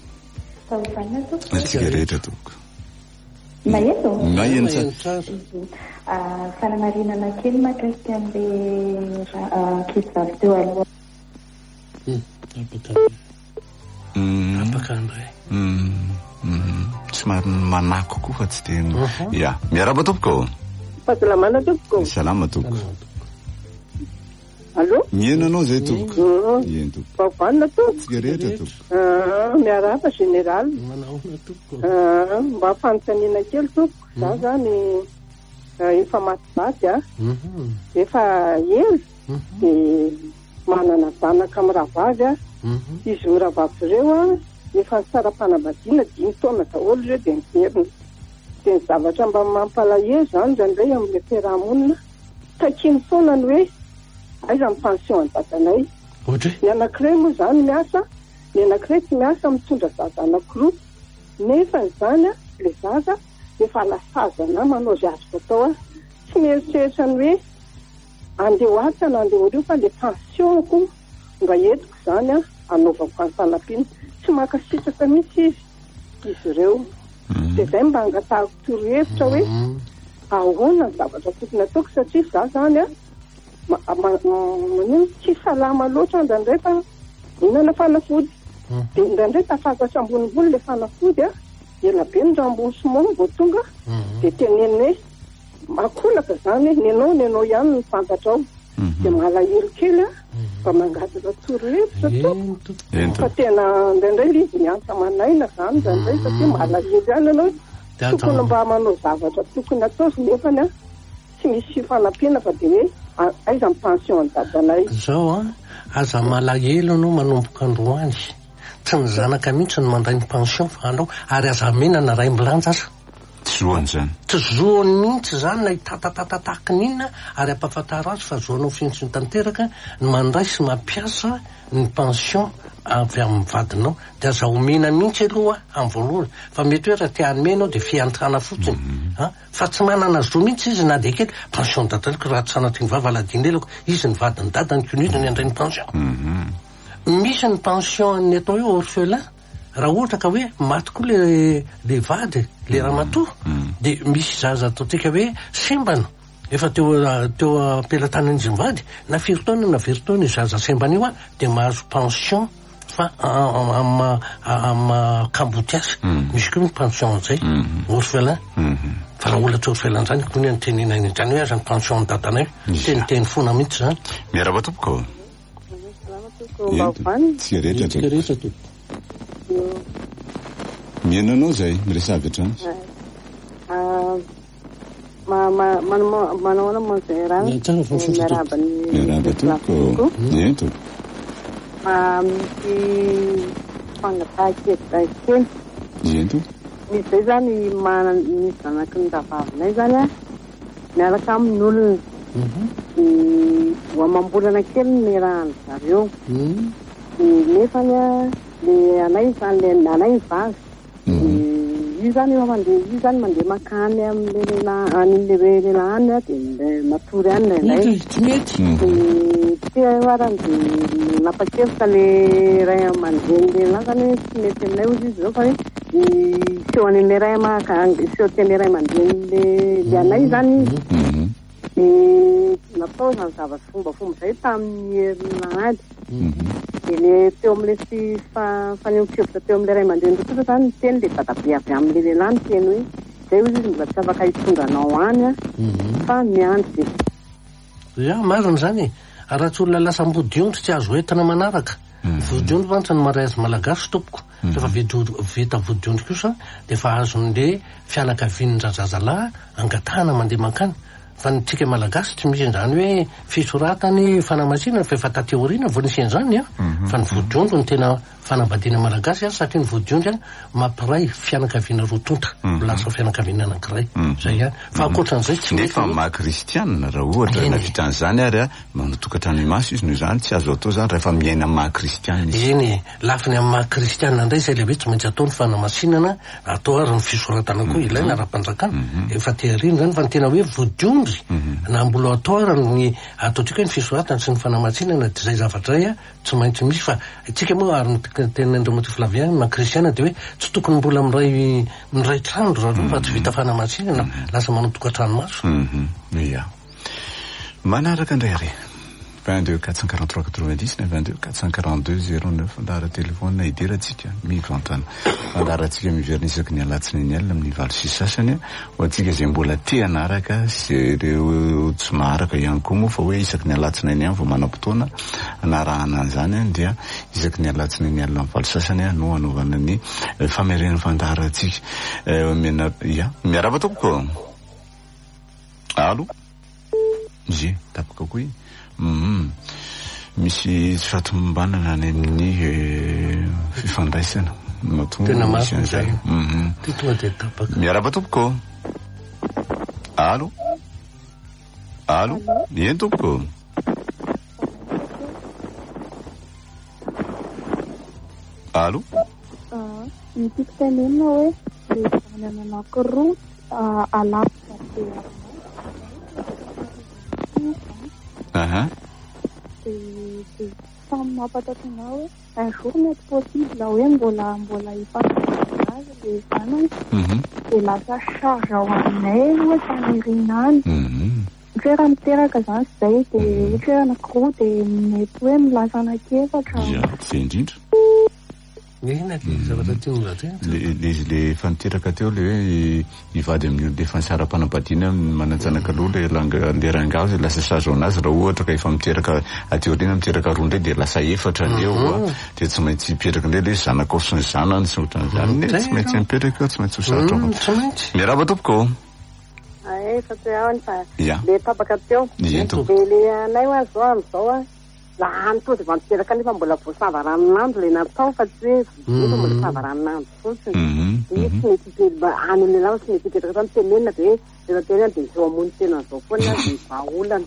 Tsika rehetra tompoko. Maheto? Maheno tsara. Fanamarinana kely mahakasika an'ilay kivavy teo aloha. Apaka andray. Tsy manako koa fa tsy dia. Ia. Miaraba tompoko. Fahasalamana tompoko. Salama tompoko. Allô? Mieno anao zay tompoko. Ien tompoko. Vavanina tompoko. Tsika rehetra tompoko. Miarahaba général. Manahoana tompoko. Mba fanontaniana kely tompoko. Za zany efa maty a. Efa ela. Dia manana zanaka amin'ny rahavavy a. Izy io rahavavy ireo a efa ny saram-panambadiana dimy taona daholo ireo dia miverina. Dia ny zavatra mba mampalahelo zany indray amin'ilay fiarahamonina. Takiny foana ny hoe aiza amin'ny pension ny dadanay. Ny anankiray moa zany miasa, ny anankiray tsy miasa mitondra zaza anankiroa. Nefa zany a ilay zaza efa lasazana manao izay azo atao a. Tsy mieritreritra ny hoe andeha hoatsa na andeha horio fa ilay pensionko mba entiko zany a anaovako antanam-pino. Tsy mankasitraka mihitsy izy izy ireo. Dia izay mba angatahako torohevitra hoe ahoana ny zavatra tokony ataoko satria za zany a manino tsy salama loatra ndraindray fa mihinana fanafody dia ndraindray tafakatra ambonimbony le fanafody a ela be ny rambony somony vao tonga dia teneny hoe makolaka zany nenao nenao ihany ny fantatra ao dia malahelo kely a fa mangataka torohevitra to fa tena ndraindray lizy miansa manaina zany ndraindray satria malahelo ihany anao tokony mba manao zavatra tokony atao nefany a tsy misy fanampiana fa dia hoe aiza ny pension ny dadanay zao a aza malahelo anao manomboka androany tsy ny zanaka mihitsy ny manday ny pension fa anao ary aza menana ray milanja aza tsy zoany zany tsy zoany mihitsy zany na hitatatatataky ninona ary ampafantara azy fa zoanao finitsy ny tanteraka ny mandray sy mampiasa ny pension avy amin'ny vadinao dia aza omena mihitsy aloha amin'ny voalohany fa mety hoe raha tia menao dia fiantrana fotsiny fa tsy manana zo mihitsy izy na dia kely pension dadaliko raha tsy sanatry ny vavaladiany lelako izy ny vadiny dadany konina ny andray ny pension misy ny pension ny atao hoe orphelin raha ohatra ka hoe maty koa le le vady le ramatoa dia misy zaza ataontsika hoe sembana efa teo teo ampelantanan'izy mivady na firy-taona na firy-taona zaza sembana io a dia mahazo pension fa amin'ny kambotiasa misy koa ny pension zay orphelin fa raha olatra orphelin zany koa ny antenina iny zany hoe aza ny pension ny dadanay teniteny fona mihitsy zany miaraba tompoko tsika rehetra tsika rehetra to mienanao zay miresavatra manaona mozay raha miaraba tompoko ento misy fangatahakely ento misy zay zany mana misy zanaky ny davavinay zany a miaraka amin'ny olona oamambolana kely ny rahany zareo nefany a le anay zany le anay vavy io zany eo mandeha io zany mandeha makany amin'le lehilahy lehilahy a dia matory any ndraindray tia arany dia napakevitra le ray aman-dreny lehilahy zany hoe tsy mety aminay ozy izy zao fa hoe seho an'le ray seho tian'le ray aman-dreny le anay zany izy natao zany zavatra fombafomba zay tamin'ny herinahady dia le teo amin'le sy fanehonkevitra teo amin'le ray aman-dreny kosa zany ny teny le dadabe avy amin'le lehilahy ny teny hoe zay ozy izy mbola tsy afaka hitondranao any a fa miandry dia ia marina zany raha tsy olona lasa mbodiondry tsy azo entina manaraka vodiondry vantsa ny maray azy malagasy tompoko rehefa vita vodiondry kosa dia efa azon'le fianakavian'ny zazazalahy angatahana mandeha mankany fa nytsika malagasy tsy misy an'izany hoe fisoratany fanamasinana fa efa tateoriana vao nisy an'izany a fa ny vodiondry ny tena fanambadiana malagasy a satria ny vodiondry a mampiray fianakaviana rotonta lasa fianakaviana anankiray zay ihany fa akoatran'izay tsy nefa maha-kristianina raha ohatra na vitan'izany ary a manotokatrano imaso izy noho izany tsy azo atao zany rehefa miaina amin'ny maha-kristianina izy eny lafiny amin'ny maha-kristianina indray zay lehibe tsy maintsy atao ny fanamasinana atao ary ny fisoratana koa ilaina ara-panjakana efa tearina zany fa ny tena hoe vodiondry na mbola atao ary ny ataotsika hoe ny fisoratana sy ny fanamasinana dia zay zavatra zay a tsy maintsy misy fa tsika moa ary tena andromaty filaviana maha-kristiana dia hoe tsy tokony mbola miray miray trandro raha fa tsy vita fanamasinana lasa manao tokantrano maso ia manaraka indray ary vingt-deux quatre cent quarante-trois quatre-vingt-dix na vingt-deux quatre cent quarante-deux zéro neuf andara telefôny na ideratsika mivantana andaratsika miverina isaky ny alatsiny ny alina amin'ny valo sy sasany ho atsika zay mbola te anaraka sy reo tsy maharaka ihany koa moa fa hoe isaky ny alatsina ny any vao manam-potoana anarahana an'izany dia isaky ny alatsiny ny alina amin'ny valo sasany no anaovana ny fameren'ny fandaratsika mena ia miaraba tompoko alo zy tapaka koa Mhm. Misy tsy fatombanana any amin'ny fifandraisana tena marina zay mhm tonga dia tapaka miaraba tompoko alo alo ien tompoko alo ny tiako tenenina hoe le zanany anankiroa alavitra tena aha dia samy mampatanterana hoe un jour mety possible hoe mbola mbola hifankazana azy le zanany dia lasa charge ao aminay ohatra ny rinany toerana miteraka zany zay dia toerana anankiroa dia mety hoe milasa anankiefatra. Ia, fe indrindra. Ina dia zavatra teo rahateo. Le le efa niteraka teo le hoe hivady amin'ny defensa ara-panambadiana manatsanaka aloha le langa le rangazy lasa sazo anazy raha ohatra ka efa miteraka ateo lena miteraka roa ndray dia lasa efatra leo dia tsy maintsy mipetraka indray le zanakao sy ny zanany sy ohatran'izany ne tsy maintsy mipetraka tsy maintsy ho sarotra. Miarahaba tompoko. Efa teo ihany fa Ia. le tapaka teo. Iento. Dia le anay ho azo amin'izao a laha nitody vao niteraka nefa mbola voasava ranon'andro le natao fa tsy hoe efa mbola sava ranon'andro fotsiny. Io tsy mety hipetraka any amin'ny lava tsy mety hipetraka tany tenenina dia rehefa tena dia zao amony tena zao foana dia vaolana.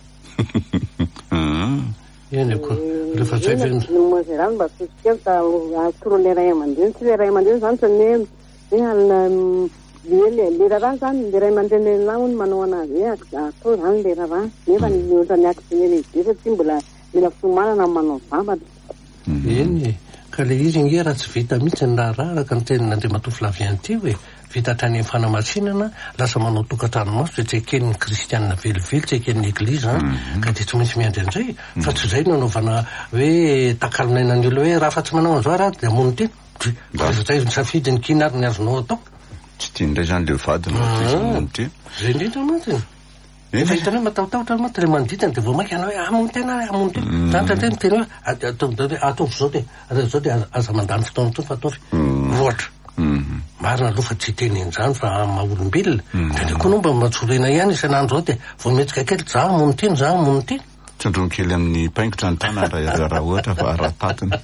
Eny koa rehefa zay ve moa rano mba tsotsikeo ka atoro le ray aman-dreny tsy le ray aman-dreny zany fa ne hoe alina le lera raha zany le ray aman-dreny lehilahy hono manao anazy hoe atao zany lera raha nefa ny ohatra ny akitiny lehibe satria mbola mila fiomanana manao zavatra. Eny ka le izy nge raha tsy vita mihitsy ny raha araka ny tenin'Andriamantoa Flavian ty hoe vita hatrany amin'ny fanamasinana lasa manao tokantrano maso dia tsy eken'ny kristianina velively tsy eken'ny egliza ka dia tsy maintsy miandry an'izay fa tsy izay nanaovana hoe takalinaina ny olo hoe raha fa tsy manao an'izao raha dia amony ty zay nisafidy ny kina ary ny azonao atao tsy tia indray zany le vadina ty zay indrindra mantsy efa hitany hoe matahotahotra mantsy le manodidina dia vao mainka anao hoe amony tena amony ty zany tanteny ny teny hoe ataovy zao dia ataovy zao dia aza mandany fotoana tony fa ataovy voatra marina aloha fa tsy tenin'izany fa maha-olombelona dia koa no mba matsorena ihany isan'andro zao dia vao metsika kely za amony ty za amony ty tsondrony kely amin'ny paingotra ny tana raha ohatra fa raha tatiny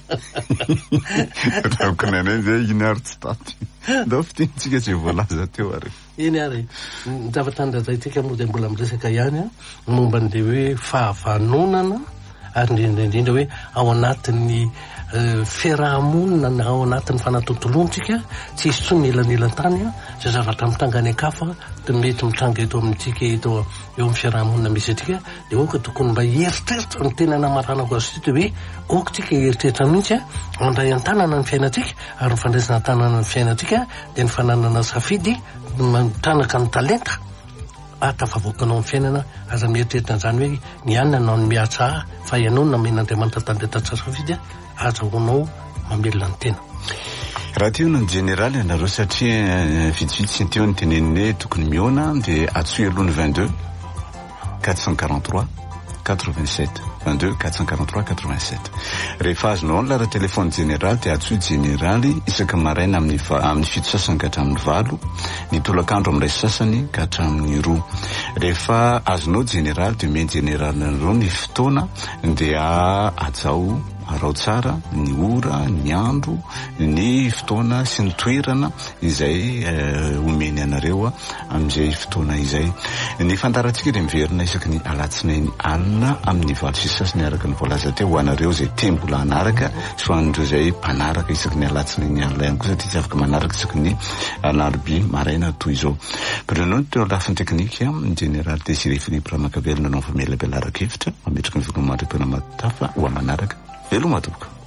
raha konanay zay iny ary tsy taty da fitintsika tsy voalaza teo ary eny ary ny zava-tanindrazaytsika moa dia mbola miresaka ihany a momba n'le hoe fahavanonana ary indrindraindrindra hoe ao anatin'ny fiarahamonina na ao anatin'ny fanatontoloantsika tsy hisy tsony elanelantany a zay zavatra mitanga ny akafa dia mety mitranga eto amintsika eto eo amin'ny fiarahamonina misy atsika dia oka tokony mba hieritreritra ny tena namaranako azy ty dia hoe okitsika hieritreritra mihitsy a mandray an-tanana ny fiainantsika ary ny fandraisana tanana ny fiainantsika dia ny fananana safidy mitranaka ny talenta atafavoakanao amin'ny fiainana aza mieritreritra n'izany hoe ny anina anao ny miatsa fa ianao namen'Andriamanitra talenta safidy a azahoanao mamelona ny tena raha teo ny général ianareo satria vitsivitsy teo ny teneniny tokony miona dia atsoy aloha ny vingt-deux quatre cent quarante-trois quatre-vingt-sept vingt-deux quatre cent quarante-trois quatre-vingt-sept rehefa azonao ny lara téléphone général dia atsoy généraly isaka maraina amin'ny amin'ny fito sasany ka hatramin'ny valo ny tolakandro amin'ny ray sasany ka hatramin'ny roa rehefa azonao général dia meny général nareo ny fotoana dia ajao arao tsara ny ora ny andro ny fotoana sy ny toerana izay omeny anareo amin'izay fotoana izay ny fantarantsika dia miverina isaky ny alatsinainy alina amin'ny valo sy sasany araka ny voalaza teo ho anareo izay te mbola hanaraka sy ho an'ireo izay mpanaraka isaky ny alatsinainy alina ihany koa satria tsy afaka manaraka isaky ny alarobia maraina toy izao prenons teo lafiny teknika ny général Désiré Philippe Ramakavelo nanao fa melabelaraka hevitra mametraka ny fokomandrapena matafa ho amanaraka Velo matoboka.